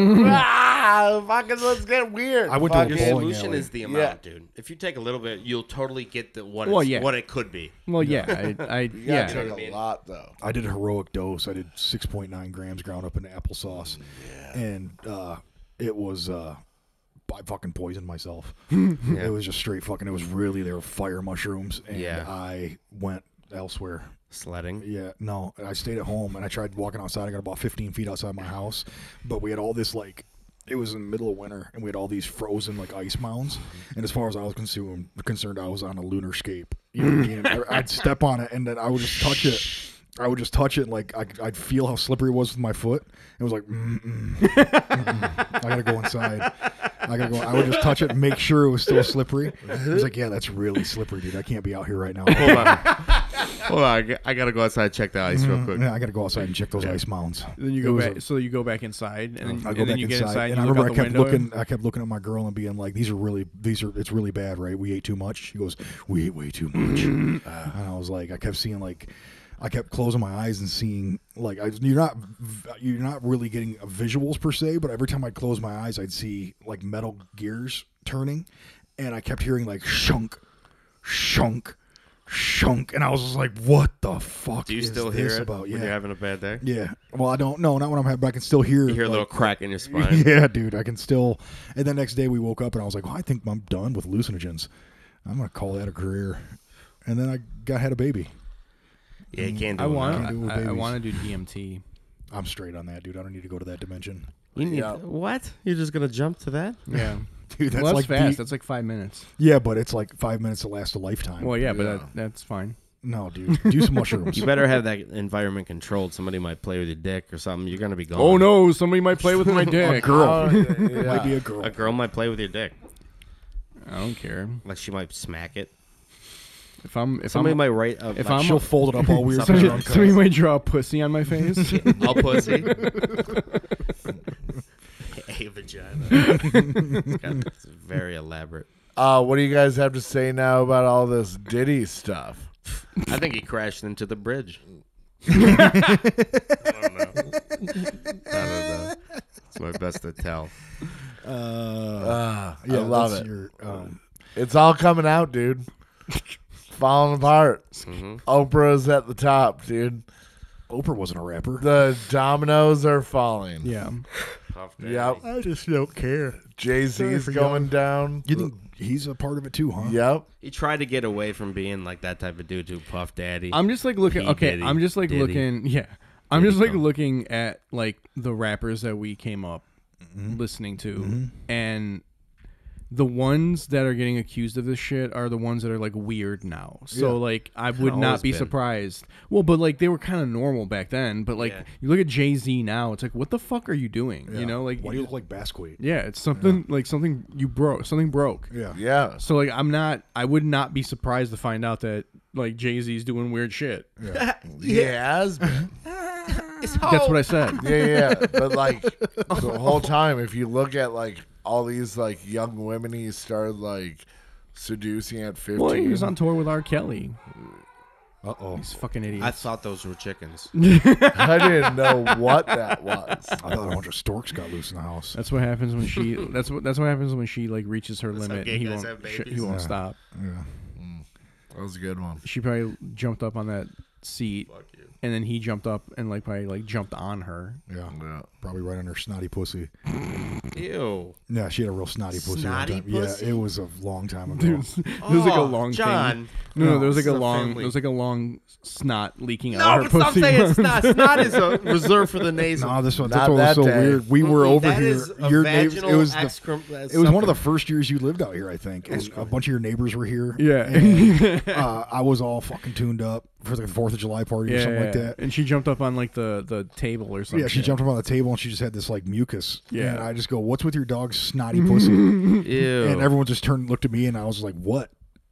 ah, fucking let's get weird. I went to a Fucking- Your bowling solution alley. is the amount, Yeah. dude. If you take a little bit, you'll totally get the what Well, it's, yeah. what it could be. Well, yeah. I, I You yeah. gotta take a lot though. I did a heroic dose. I did six point nine grams ground up into applesauce, and uh, it was. Uh, I fucking poisoned myself. It was just straight fucking. It was really they were fire mushrooms, and Yeah. I went elsewhere. Sledding. Yeah, no, I stayed at home and I tried walking outside. I got about fifteen feet outside my house, but we had all this like. It was in the middle of winter, and we had all these frozen like ice mounds. And as far as I was concerned, concerned, I was on a lunar scape. You know what I mean? I- I'd step on it, and then I would just touch it. I would just touch it, and like I, I'd feel how slippery it was with my foot. It was like, mm-mm, mm-mm. I gotta go inside. I gotta go. I would just touch it and make sure it was still slippery. It was like, yeah, that's really slippery, dude. I can't be out here right now. Hold on. Hold on. I g- I gotta go outside and check the ice real quick. Yeah, I gotta go outside and check those ice mounds. Then you It go was back. a- so you go back inside, and then, I and go then back you inside, get inside, and and I you look remember out I the kept window. looking. I kept looking at my girl and being like, "These are really, these are, it's really bad, right? We ate too much." She goes, "We ate way too much," and I was like, I kept seeing like, I kept closing my eyes and seeing like, I, you're not, you're not really getting visuals per se, but every time I'd close my eyes, I'd see like metal gears turning, and I kept hearing like shunk, shunk, shunk, and I was just like, "What the fuck Do you is still this hear it about?" when Yeah, you're having a bad day? yeah. Well, I don't know, not when I'm having, but I can still hear. You hear a like, little crack in your spine. yeah, dude, I can still. And the next day we woke up and I was like, well, I think I'm done with hallucinogens. I'm gonna call that a career. And then I got had a baby. Yeah, you can't do I it want. now. do it with I, I babies. want to do D M T. I'm straight on that, dude. I don't need to go to that dimension. You need Yeah. what? You're just gonna jump to that? Yeah. Dude, that's well, like that's fast. the- That's like five minutes. yeah, but it's like five minutes to last a lifetime. Well, yeah, but Yeah. that, that's fine. No, dude, do some mushrooms. You better have that environment controlled. Somebody might play with your dick or something. You're gonna be gone. Oh no! Somebody might play with my a dick. girl Oh, yeah. might be a girl. A girl might play with your dick. I don't care. Like she might smack it. If I'm, if Somebody I'm, might write. A, if like, I'm- She'll fold it up all weird. so somebody, you're uncut. somebody might draw a pussy on my face. all pussy. A vagina. It's got- it's very elaborate. Uh, what do you guys have to say now about all this Diddy stuff? I think he crashed into the bridge. I don't know. I don't know. It's my best to tell. Uh, Uh, yeah, I love that's it. Your, um, It's all coming out, dude. Falling apart. Mhm. Oprah's at the top, dude. Oprah wasn't a rapper. The dominoes are falling. yeah. Puff Daddy. Yep. I just don't care. Jay Z's for going y'all. down. You think he's a part of it too, huh? Yep. He tried to get away from being like that type of dude to Puff Daddy. I'm just like looking. P. Okay, Diddy, I'm just like Diddy. looking. Yeah, I'm Diddy just like come. looking at like the rappers that we came up mm-hmm. listening to, mm-hmm. and the ones that are getting accused of this shit are the ones that are like weird now. So Yeah. like I would not be been. surprised. Well, but like they were kind of normal back then. But like Yeah. you look at Jay-Z now, it's like what the fuck are you doing? Yeah. You know, like Why do you look like Basquiat? yeah, it's something like something you broke. Something broke. Yeah. Yeah. So like I'm not. I would not be surprised to find out that like Jay-Z's doing weird shit. Yeah. He has been. That's what I said. Yeah, yeah. But like the whole time, if you look at like all these like young women he started like seducing at fifteen. Well, he was on tour with R. Kelly. Uh oh. These fucking idiots. I thought those were chickens. I didn't know what that was. I thought a bunch of storks got loose in the house. That's what happens when she. That's what. That's what happens when she like reaches her That's how limit. gay And he guys won't. have Sh- babies. he won't Yeah. stop. Yeah. That was a good one. She probably jumped up on that seat, Fuck you. and then he jumped up and like probably like jumped on her. Yeah. Yeah. Probably right on her snotty pussy. Ew. Yeah, she had a real snotty pussy. Snotty one time. pussy? Yeah, it was a long time ago. Dude, there was like a Oh, long John. thing. No, no, there was like This a is a long. family. There was like a long snot leaking No, out of her but stop pussy. saying it's not. Snot is a reserved for the nasal. No, this one. Not That's what was that so day. weird. We were Mm-mm, over that here. is a Your neighbors. vaginal It was the. excrem- that's It was one of the something. first years you lived out here, I think. And a bunch of your neighbors were here. Yeah. And, uh, I was all fucking tuned up for the Fourth of July party or Yeah, something yeah. like that. And she jumped up on like the, the table or something. Yeah, she jumped up on the table and she just had this like mucus. Yeah. And I just go, "What's with your dog's snotty pussy?" Ew. And everyone just turned, and looked at me, and I was like, "What?"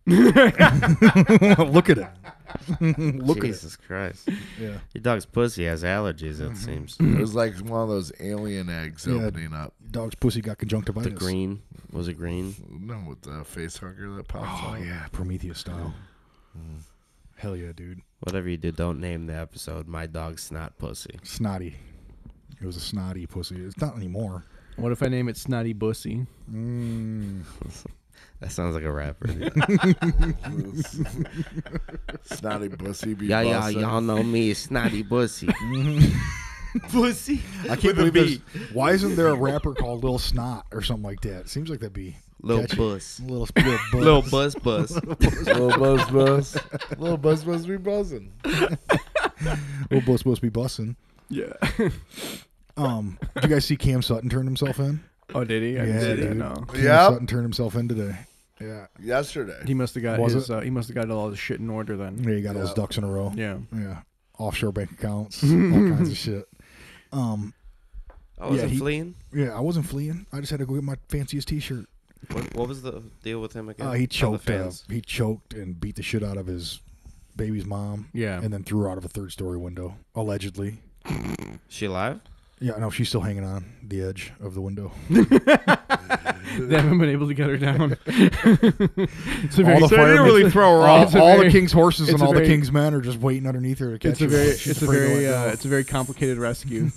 Look at it. Look Jesus Christ. at it. Yeah. Your dog's pussy has allergies, it seems. It was like one of those alien eggs Yeah. opening up. Dog's pussy got conjunctivitis. The green. Was it green? No, with the face hugger that pops Oh out. yeah, Prometheus style. Hell yeah, dude. Whatever you do, don't name the episode My Dog's Snot Pussy. Snotty. It was a snotty pussy. It's not anymore. What if I name it Snotty Bussy? Mm. That sounds like a rapper. dude. Snotty pussy be yeah, yeah, bussin'. y'all know me, Snotty Bussy. Pussy. I can't believe this. Why isn't there a rapper called Lil Snot or something like that? Seems like that'd be Little catchy. Bus. Little, little buzz. Little Buzz Buzz. Little buzz buzz. Little buzz buzz be buzzing. Little buzz supposed to be busting. Yeah. Um, did you guys see Cam Sutton turn himself in? Oh, did he? I Yeah, didn't see that, dude. no. Cam Yep. Sutton turned himself in today. Yeah. Yesterday. He must have got Was his. it? Uh, he must have got all his shit in order then. Yeah, he got all his Yeah. ducks in a row. Yeah. Yeah. Offshore bank accounts, all kinds of shit. Um, I wasn't Yeah, he- fleeing. yeah, I wasn't fleeing. I just had to go get my fanciest T-shirt. What, what was the deal with him again? Uh, he Tell the choked. Uh, fans. he choked and beat the shit out of his baby's mom. Yeah. And then threw her out of a third-story window, allegedly. She alive? Yeah, no, she's still hanging on the edge of the window. They haven't been able to get her down. It's a all the so firemen, really throw her all, off. It's a all very- the king's horses it's and a all very- the king's men are just waiting underneath her to catch It's a her. very, She's it's a afraid to very, let uh, go. it's a very complicated rescue.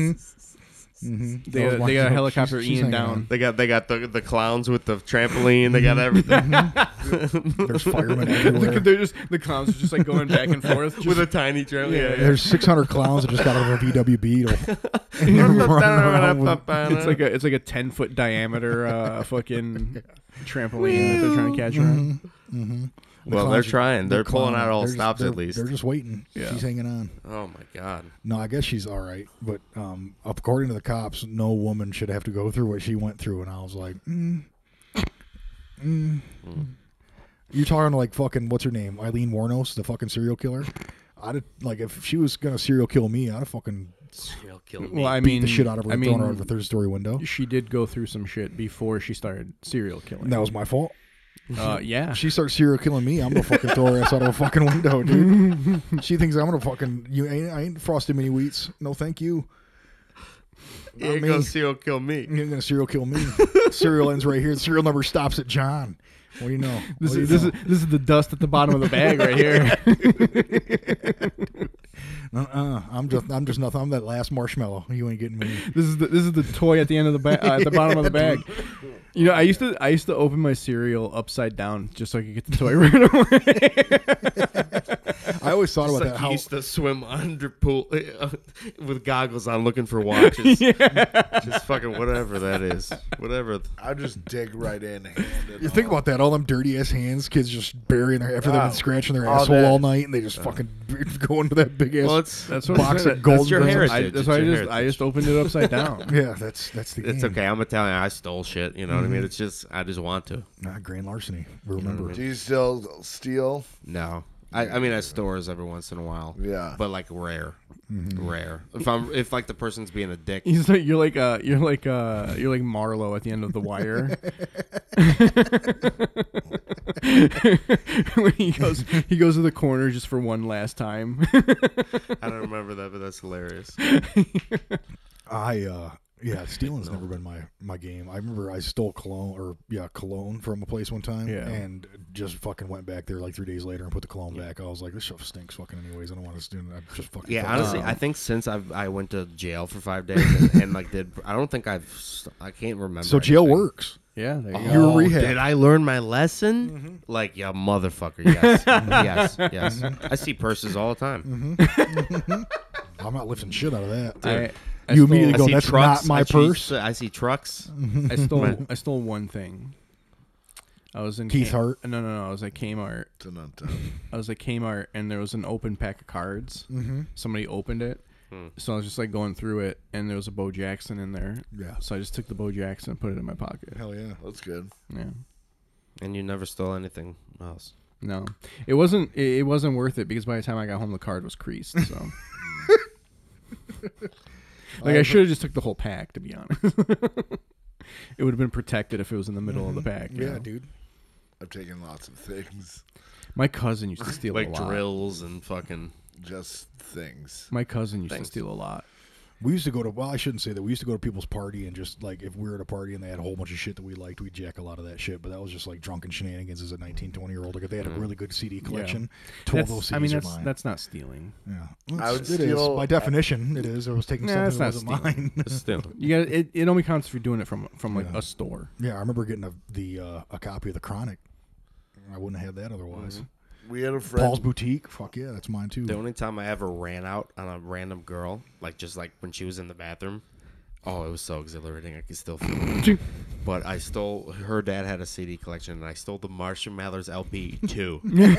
Mm-hmm. They, got, they got a helicopter Ian down. They got they got the the clowns with the trampoline. They got everything. There's firemen everywhere. They're just the clowns are just like going back and forth just, with a tiny trampoline. Yeah, yeah. There's six hundred clowns that just got out of a V W Beetle. And they're running around with- It's like a it's like a ten foot diameter uh, fucking trampoline that they're trying to catch her on. Mm-hmm. The Well, clowns they're are- trying. They're pulling clowning. out all They're just- stops they're- at least. They're just waiting. Yeah. She's hanging on. Oh my god. No, I guess she's all right. But um, according to the cops, no woman should have to go through what she went through. And I was like, mm, mm. Mm. You're talking like fucking, what's her name? Eileen Warnos, the fucking serial killer? I'd have, like, if she was going to serial kill me, I'd have fucking Serial kill me. Well, I beat mean, the shit out of her I and thrown her mean, out of a third story window. she did go through some shit before she started serial killing. That was my fault. Uh, yeah. She starts serial killing me, I'm gonna fucking throw her ass out of a fucking window, dude. She thinks I'm gonna fucking you ain't I ain't frosted mini wheats. No, thank you. You Not ain't me. gonna serial kill me. You ain't gonna serial kill me. Serial ends right here. The serial number stops at John. What do you know? This What do is you this know? is this is the dust at the bottom of the bag right here. Uh-uh. I'm just I'm just nothing. I'm that last marshmallow. You ain't getting me. This is the this is the toy at the end of the ba- uh, at the bottom of the bag. You know, I used to I used to open my cereal upside down just so I could get the toy right away. I always thought It's about like that. he How used to swim under pool uh, with goggles on, looking for watches. Yeah. Just fucking whatever that is, whatever. I just dig right in. Hand you think about that, all them dirty ass hands, kids just burying their after they've Wow. been scratching their All asshole that. all night, and they just fucking go into that big ass Well, it's That's what box I of said. gold. That's your Grizzlies. heritage. I, that's It's why I your just I heritage. just opened it upside down. Yeah, that's that's the It's game. okay. I'm Italian. I stole shit. You know what I mean? It's just I just want to. Nah, grand larceny. Remember. Do you still steal? No, I, I mean at stores every once in a while. Yeah. but like rare, Mm-hmm. rare. If I'm if like the person's being a dick. He's like you're like uh you're like uh you're like Marlo at the end of The Wire. When he goes he goes to the corner just for one last time. I don't remember that, but that's hilarious. I uh yeah, stealing's never been my my game. I remember I stole cologne or yeah cologne from a place one time, Yeah. and just fucking went back there like three days later and put the cologne back. I was like, this stuff stinks fucking anyways. I don't want to do it. I just fucking Yeah, fucking- honestly, I think since I've I went to jail for five days and, and like did I don't think I've st- I can't remember. So jail anything. works. Yeah, there you You go. were rehab. Did I learn my lesson? Mm-hmm. Like, yeah, motherfucker. Yes, yes, yes. I see purses all the time. Mm-hmm. I'm not lifting shit out of that. I, I You stole, immediately I go, see that's trucks. not my I see- purse. I see trucks. I stole Man. I stole one thing. I was in Keith K- Hart? No, no, no. I was at Kmart. Dun-dun-dun. I was at Kmart, and there was an open pack of cards. Mm-hmm. Somebody opened it, Hmm. so I was just like going through it, and there was a Bo Jackson in there. Yeah. So I just took the Bo Jackson and put it in my pocket. Hell yeah. That's good. Yeah. And you never stole anything else. No, it wasn't. It, it wasn't worth it because by the time I got home, the card was creased. So, like, I should have just took the whole pack. To be honest, it would have been protected if it was in the middle of the pack. you Yeah, know? dude. I've taken lots of things, My cousin used to steal Like a lot. drills and fucking. just things. My cousin used Thanks. to steal a lot. We used to go to, well, I shouldn't say that. We used to go to people's party and just, like, if we were at a party and they had a whole bunch of shit that we liked, we'd jack a lot of that shit. But that was just, like, drunken shenanigans as a nineteen, twenty-year-old. Like, if they had a really good C D collection, twelve of those That's, C Ds I mean, are that's mine. that's not stealing. yeah. I would It's- it is. steal- By definition, it is. I was taking Nah, something that that's wasn't not mine. It's still. You got it. It only counts if you're doing it from from like Yeah. a store. Yeah, I remember getting a, the uh, a copy of the Chronic. I wouldn't have had that otherwise. We had a friend. Paul's Boutique. Fuck yeah, that's mine too. The only time I ever ran out on a random girl, like just like when she was in the bathroom, oh, it was so exhilarating. I can still feel it. But I stole, her dad had a C D collection, and I stole the Marshall Mathers L P two.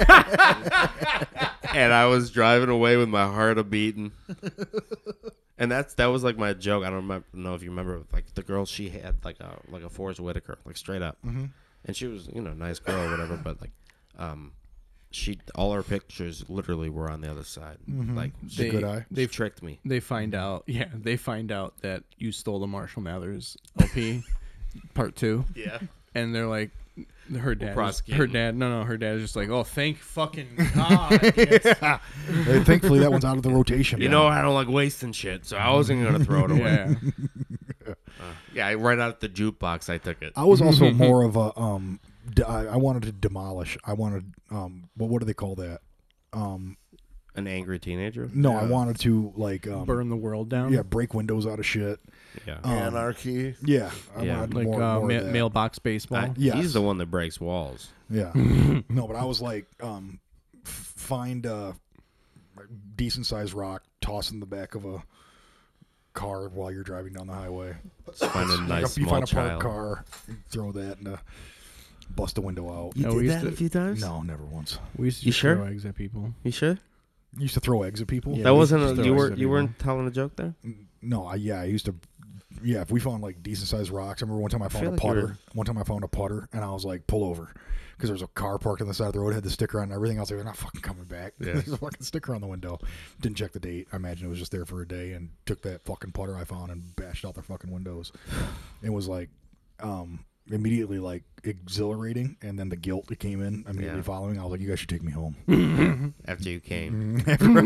And I was driving away with my heart a beating. And that's that was like my joke. I don't remember, know if you remember, like the girl she had like a like a Forrest Whitaker, like straight up, Mm-hmm. and she was you know nice girl or whatever, but like, um, she all her pictures literally were on the other side. Mm-hmm. Like It's she, a good eye. they tricked me. They find out. Yeah, they find out that you stole the Marshall Mathers L P, part two, Yeah. and they're like, her dad. Is, prosecute her him. dad. No, no, her dad is just like, oh, thank fucking God. Yes. Uh, Thankfully, that one's out of the rotation. You now. know I don't like wasting shit, so I wasn't gonna throw it away. Yeah. Uh, yeah, I- right out of the jukebox, I took it. I was also more of a um. d- I, I wanted to demolish. I wanted um. What what do they call that? Um. An angry teenager. No, I wanted to like um. Burn the world down. Yeah, break windows out of shit. Yeah. Um, Anarchy. Yeah, I Yeah. wanted Like more, uh, more ma- of that. mailbox baseball. I- Yes. He's the one that breaks walls. Yeah. No, but I was like, um, f- find a decent sized rock, toss in the back of a car while you're driving down the highway. Find a Like nice you small find a parked child. car, throw that and uh, bust the window out. You No, we did used that to- a few times. No, never once. we used to You just sure? throw eggs at people. You sure? Used to throw eggs at people. Yeah, that we wasn't. just A, throw you eggs were. at You people. weren't telling a joke there. No, I yeah, I used to. Yeah, if we found like decent sized rocks, I remember one time I found feel a like you putter. were- One time I found a putter, and I was like, pull over, because there was a car parked on the side of the road, had the sticker on and everything. I was like, they're not fucking coming back. Yeah. There's a fucking sticker on the window. Didn't check the date. I imagine it was just there for a day, and took that fucking putter I found and bashed out their fucking windows. It was like, um, immediately like exhilarating, and then the guilt that came in immediately Yeah. following. I was like, you guys should take me home. After you came,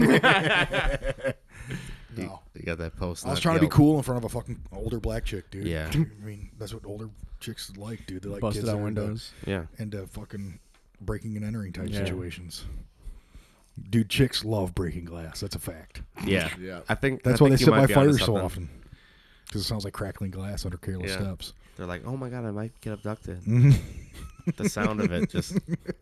you, No. you got that post. I was not trying to be guilt. cool in front of a fucking older black chick, dude. Yeah. I mean, that's what older chicks like, dude. They like Busted kids out that are into- windows. Yeah. into fucking breaking and entering type Yeah. situations. Dude, chicks love breaking glass. That's a fact. Yeah. Yeah. I think That's I why they think you set might my be onto fire so something. often. Because it sounds like crackling glass under careless Yeah. steps. They're like, oh my god, I might get abducted. Mhm. The sound of it just.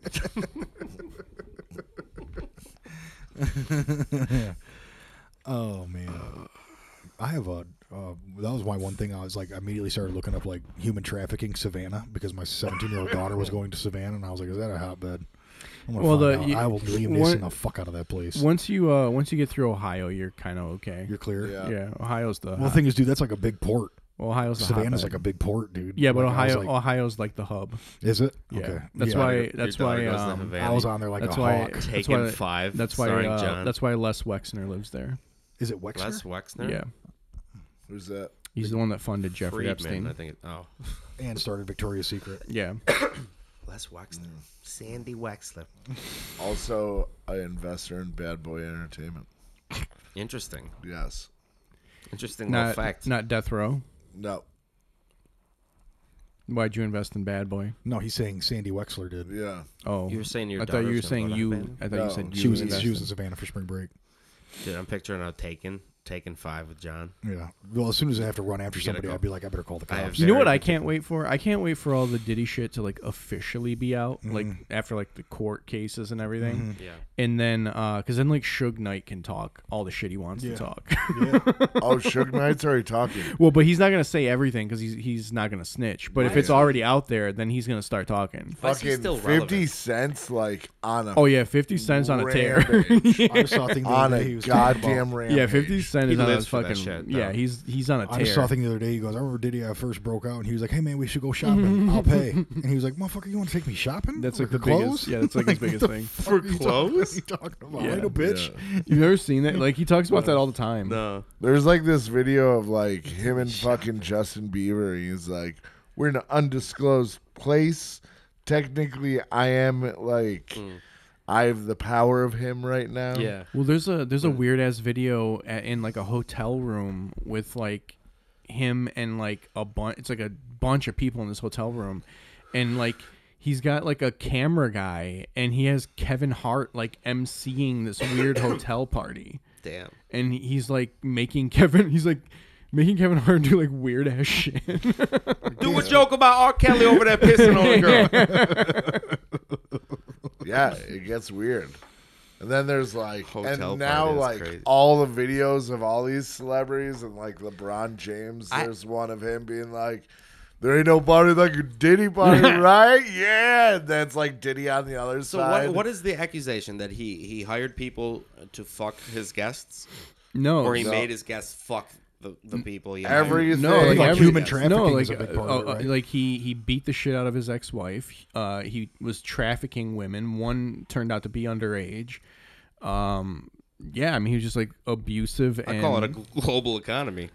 Oh man, I have a. Uh, that was my one thing. I was like, I immediately started looking up like human trafficking Savannah because my seventeen-year-old daughter was going to Savannah, and I was like, is that a hotbed? I'm gonna Well, find the out. you- I will leave one- Mason the fuck out of that place. Once you uh once you get through Ohio, you're kind of okay. You're clear. Yeah. Yeah, Ohio's the. Well, the thing is, dude, that's like a big port. Well, Ohio's the Savannah's hotbed. like a big port, dude. Yeah, but Like, I was Ohio like, Ohio's like the hub. is it? Yeah, Okay. that's Yeah. why. Your That's daughter why. goes to Um, Havana. I was on there like that's a why. hawk. That's Taken why. Five, That's why. starring Uh, John. that's why Les Wexner lives there. Is it Wexner? Les Wexner? Yeah, Who's that? he's the one that funded Jeffrey Friedman, Epstein. I think. It, oh. And started Victoria's Secret. Yeah. Les Wexner. Sandy Wexler. Also, an investor in Bad Boy Entertainment. Interesting. Yes. Interesting little Not fact. not Death Row. No. Why'd you invest in Bad Boy? No, he's saying Sandy Wexler did. Yeah. Oh, You were saying your I thought you were daughter's gonna saying go to you. Havana? I thought No. you said you She was she invested. was in Savannah for spring break. Dude, I'm picturing a Taken. Taken Five with John. Yeah. Well, as soon as I have to run after You gotta somebody, go. I'd be like, I better call the I have cops. You know Very what I can't particular. wait for? I can't wait for all the Diddy shit to like officially be out, like Mhm. after like the court cases and everything, Yeah. and then uh, because then like Suge Knight can talk all the shit he wants Yeah. to talk. Oh, Suge Knight's already talking. Well, but he's not gonna say everything because he's he's not gonna snitch. But if Why it's is he- already out there, then he's gonna start talking. Why is he Fucking still fifty relevant? cents, like on a Oh yeah, Fifty Cent's on a tear. rampage. I just saw a thing the on other day. a He was talking goddamn about- rampage. yeah, Fifty Cent He is on a lives for that fucking shit, yeah. though. He's he's on a I tear. just saw a thing the other day. He goes, I remember Diddy. I first broke out, and he was like, "Hey man, we should go shopping. I'll pay." And he was like, "Motherfucker, you want to take me shopping? That's For like the clothes?" biggest. Yeah, that's like his What biggest the thing. fuck For are you talking- clothes? What are you talking about? Yeah. I know, bitch. You've never seen that? Like he talks about that all the time. No. There's like this video of like him and fucking Justin Bieber. And he's like, "We're in an undisclosed place. Technically, I am like, Mm. I have the power of him right now." Yeah. Well, there's a there's a weird ass video at, in like a hotel room with like him and like a bunch. It's like a bunch of people in this hotel room, and like he's got like a camera guy, and he has Kevin Hart like emceeing this weird hotel party, Damn. and he's like making Kevin. He's like making Kevin Hart do like weird ass shit. Do a joke about R. Kelly over there pissing on a girl. Yeah, it gets weird. And then there's like, Hotel and now party is like crazy. all the videos of all these celebrities and like LeBron James. I- There's one of him being like, "There ain't nobody like a Diddy party, right?" Yeah, and that's like Diddy on the other So side. what? What is the accusation that he he hired people to fuck his guests, no, or he No. made his guests fuck the, the people he Every- hired? No, like, Like every, human trafficking no, like, is a big part uh, of it, uh, right? like he he beat the shit out of his ex-wife. Uh, he was trafficking women. One turned out to be underage. Um, yeah, I mean he was just like abusive. I and call it a gl- global economy.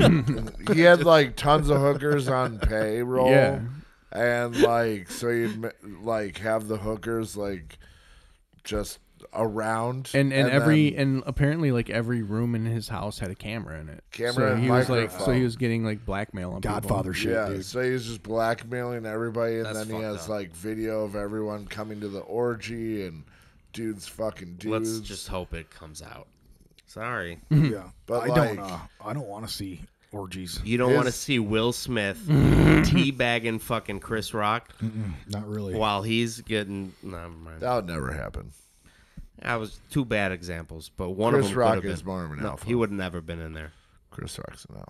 He had like tons of hookers on payroll. Yeah. And like, so you'd ma- like have the hookers like just around. and and, every then and apparently like every room in his house had a camera in it. Camera so and he was like so microphone. he was getting like blackmail on Godfather shit, yeah, dude. so he's just blackmailing everybody, and That's then he fucked has up. like video of everyone coming to the orgy and dudes fucking dudes. Let's just hope it comes out. Sorry, Yeah, But, I like- don't. Uh, I don't want to see orgies. you don't His- want to see Will Smith teabagging fucking Chris Rock Mm-mm, not really. while he's getting. No, never mind. That would never happen. That was two bad examples, but one Chris of them Rock could have is been. more of an no, alpha. he would have never been in there. Chris Rock's an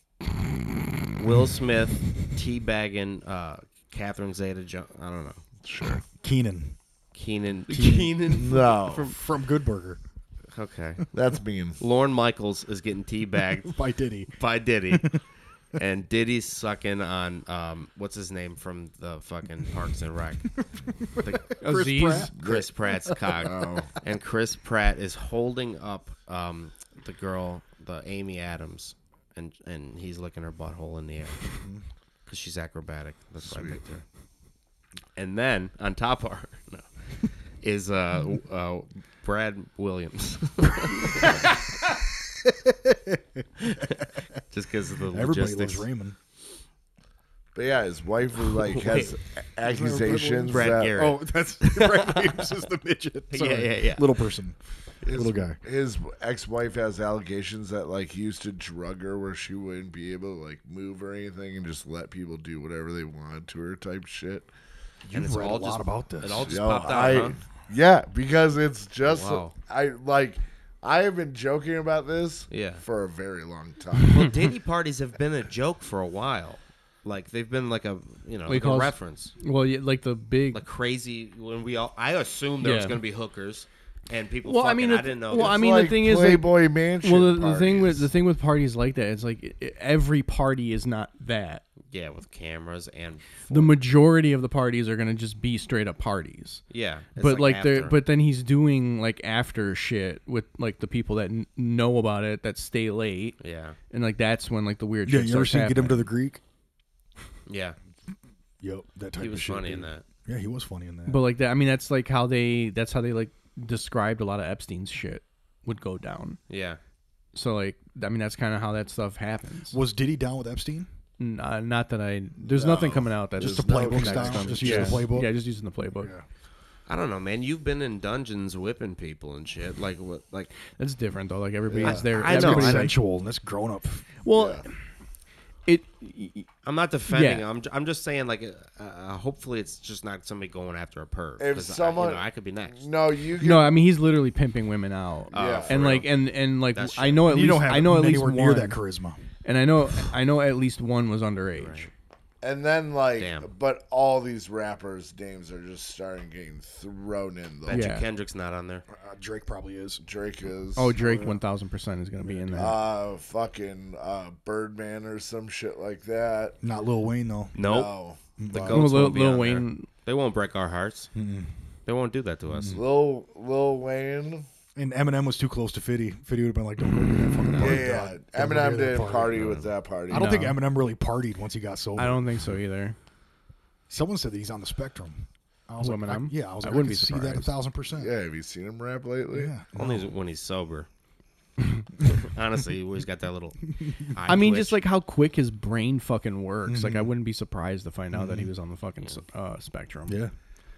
alpha. Will Smith teabagging uh, Catherine Zeta-Jones. I don't know. Sure. Keenan Keenan. Keenan. No, from from Good Burger Okay. that's mean. Lorne Michaels is getting teabagged by Diddy. by Diddy. And Diddy's sucking on um, what's his name from the fucking Parks and Rec, the, Aziz? Pratt? Chris Pratt's cock, Oh. and Chris Pratt is holding up um, the girl, the Amy Adams, and and he's licking her butthole in the air because she's acrobatic. That's why I Sweet. picked her. And then on top of her no, is uh, uh, Brad Williams. Just because of the Everybody logistics. loves Raymond. But yeah, his wife was like has accusations Brad that Garrett. Oh, that's Brad Williams is the midget. Yeah, Sorry. yeah, yeah. Little person. his, Little guy. his ex-wife has allegations that like he used to drug her where she wouldn't be able to like move or anything and just let people do whatever they wanted to her type shit. And it's read all a lot just, about this. It all just Yo, popped out, I, huh? Yeah, because it's just Wow. I like I have been joking about this Yeah. for a very long time. Well, Diddy parties have been a joke for a while. Like they've been like a you know What he like a calls- reference, Well, yeah, like the big. like crazy. When we all, I assumed there was Yeah. going to be hookers, and people. Well, I fucking, mean, I the- didn't know. well, this. I mean, like the thing is, like, Playboy Mansion. well, the, the thing with parties. the thing with parties like that, it's like i- every party is not that. yeah, with cameras and The majority of the parties are gonna just be straight up parties. yeah, it's But like, they're after. but then he's doing like after shit with like the people that n- know about it that stay late, yeah, and like that's when like the weird Yeah, shit you ever starts seen Get Him to happening. the Greek? yeah, Yep, that type he of was shit. funny in dude. that. Yeah, he was funny in that. But like that, I mean, that's like how they that's how they like described a lot of Epstein's shit would go down. Yeah, So like, I mean, that's kind of how that stuff happens. was Diddy down with Epstein? N- uh, not that I. There's nothing coming out that Just is the playbook connects style? them. Just yeah. use the playbook? Yeah, just using the playbook. Yeah. I don't know, man. You've been in dungeons whipping people and shit. Like what? Like That's different though. Like everybody's there. I know, It's I know. everybody's like- sensual, and that's grown up. well, it. I'm not defending. Yeah. I'm j- I'm just saying like uh, uh, hopefully it's just not somebody going after a perv. If 'Cause I- someone- you know, I could be next. No, you can, No, I mean he's literally pimping women out. Yeah, for and real. like and and like That's I shit. know at You least don't have I know at least anywhere one, near that charisma. and I know I know at least one was underage. and then like, Damn. but all these rappers' names are just starting getting thrown in. Though. Bet Yeah. you Kendrick's not on there. Uh, Drake probably is. Drake is. Oh, Drake one thousand percent is gonna be in there. Uh, fucking uh, Birdman or some shit like that. Not Lil Wayne though. Nope. No. The Wow. goats Lil, won't be Lil on Wayne. there. They won't break our hearts. They won't do that to us. Lil Lil Wayne. And Eminem was too close to Fitty. Fitty would have been like, "Don't go to that fucking Yeah, party." yeah. dog. Don't go Eminem to that didn't party with that party. I don't think No. Eminem really partied once he got sober. I don't think so either. Someone said that he's on the spectrum. I was Who, like, I, Eminem? yeah, I was I like, I, wouldn't can be see that a surprised. thousand percent. Yeah, have you seen him rap lately? Yeah. Only when he's sober. Honestly, he always got that little. eye I mean, twitch. just like how quick his brain fucking works. Like I wouldn't be surprised to find out that he was on the fucking s uh, spectrum. Yeah.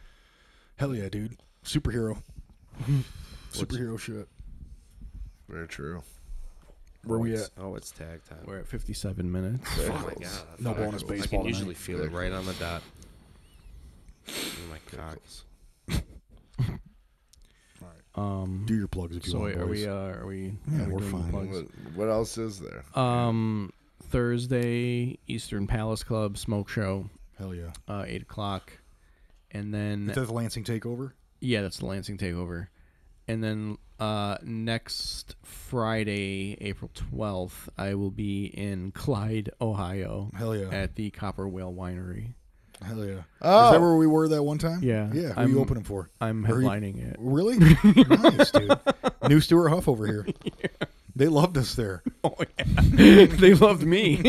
Hell yeah, dude. Superhero. Superhero shit. Very true. Where oh, we it's- at? Oh, it's tag time. We're at fifty-seven minutes. Oh my god! I No thought I bonus could- I baseball can usually tonight. feel it right on the dot. Oh my cocks. Um, Do your plugs if you so want, wait, are boys. we? Uh, are we? Yeah, are we we're doing the fine. plugs? What, what else is there? Um, Thursday, Eastern Palace Club smoke show, Hell yeah. uh, eight o'clock, and then Is that the Lansing takeover? yeah, that's the Lansing takeover, and then uh, next Friday, April twelfth, I will be in Clyde, Ohio, Hell yeah. at the Copper Whale Winery. Hell yeah. Oh. Is that where we were that one time? Yeah, Yeah. Who I'm- you opening for? I'm Are you- headlining it. Really? Nice, dude. New Stuart Huff over here. They loved us there. Oh yeah, they loved me.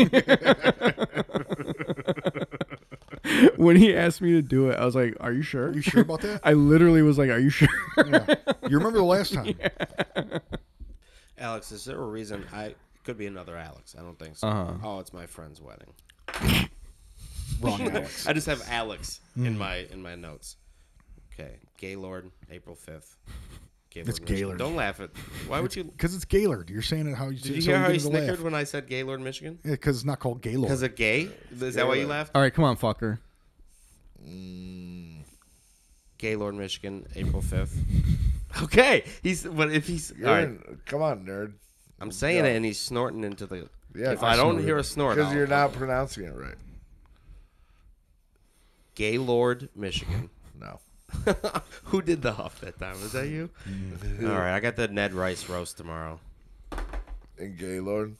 When he asked me to do it, I was like, "Are you sure? Are you sure about that? I literally was like, "Are you sure?" Yeah. You remember the last time? Alex, is there a reason? I could be another Alex. I don't think so. Uh-huh. Oh, it's my friend's wedding. Wrong Alex. I just have Alex in my in my notes. Okay, Gaylord, April fifth. Gaylord, It's Michigan. Gaylord. Don't laugh at. Why would you? Because it's Gaylord. You're saying it how you Did you so hear how get he it to snickered laugh. when I said Gaylord, Michigan? Yeah, because it's not called Gaylord. Because of gay? Is that why you laughed? All right, come on, fucker. Gaylord, Michigan, April fifth. Okay, he's. But if he's. You're All right, in- come on, nerd. I'm saying Yeah. it, and he's snorting into the. Yeah, if I don't snorted. hear a snort, Because I'll- you're not pronouncing it right. Gaylord, Michigan. No. Who did the huff that time? Was that you? Mm-hmm. All right, I got the Ned Rice roast tomorrow. In Gaylord?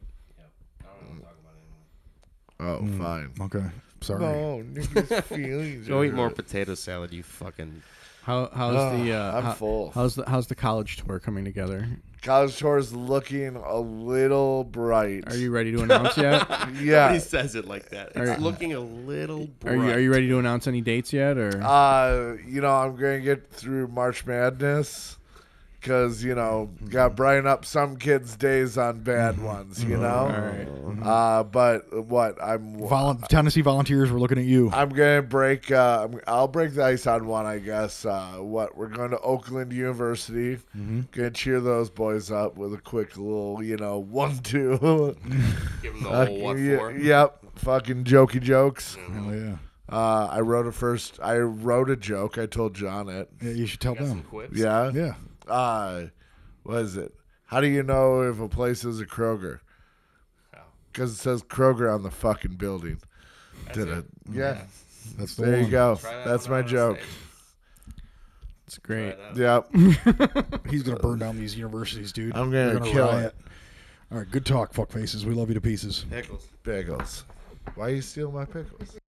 Oh, Mm. fine. Okay. Sorry. No, Nikki's feelings. Go are eat more hurt. potato salad, you fucking. How how's Ugh, the? Uh, I'm how- full. How's the How's the college tour coming together? College tour is looking a little bright. Are you ready to announce yet? Yeah. Nobody says it like that. It's Are- looking a little Are bright. you Are you ready to announce any dates yet? Or Uh, you know, I'm going to get through March Madness, Because, you know, got brighten up some kids' days on bad ones, you know? All right. Uh, but what? I'm Vol- Tennessee Volunteers, we're looking at you. I'm going to break, uh, I'm- I'll break the ice on one, I guess. Uh, what? We're going to Oakland University. Mm-hmm. Going to cheer those boys up with a quick little, you know, one, two. Give him the Uh, whole what y- for. Yep. Fucking jokey jokes. Hell yeah. Uh, I wrote a first, I wrote a joke. I told John it. Yeah, you should tell Got some them. quips. Yeah. Yeah. Uh, what is it? How do you know if a place is a Kroger? Because it says Kroger on the fucking building. Did it? Yeah. That's the There one. you go. Try that That's one my out on joke. stage. It's great. Try that. Yep. He's gonna burn down these universities, dude. I'm gonna They're kill riot. All right, good talk, fuck faces. We love you to pieces. Pickles. Bagels. Why you steal my pickles?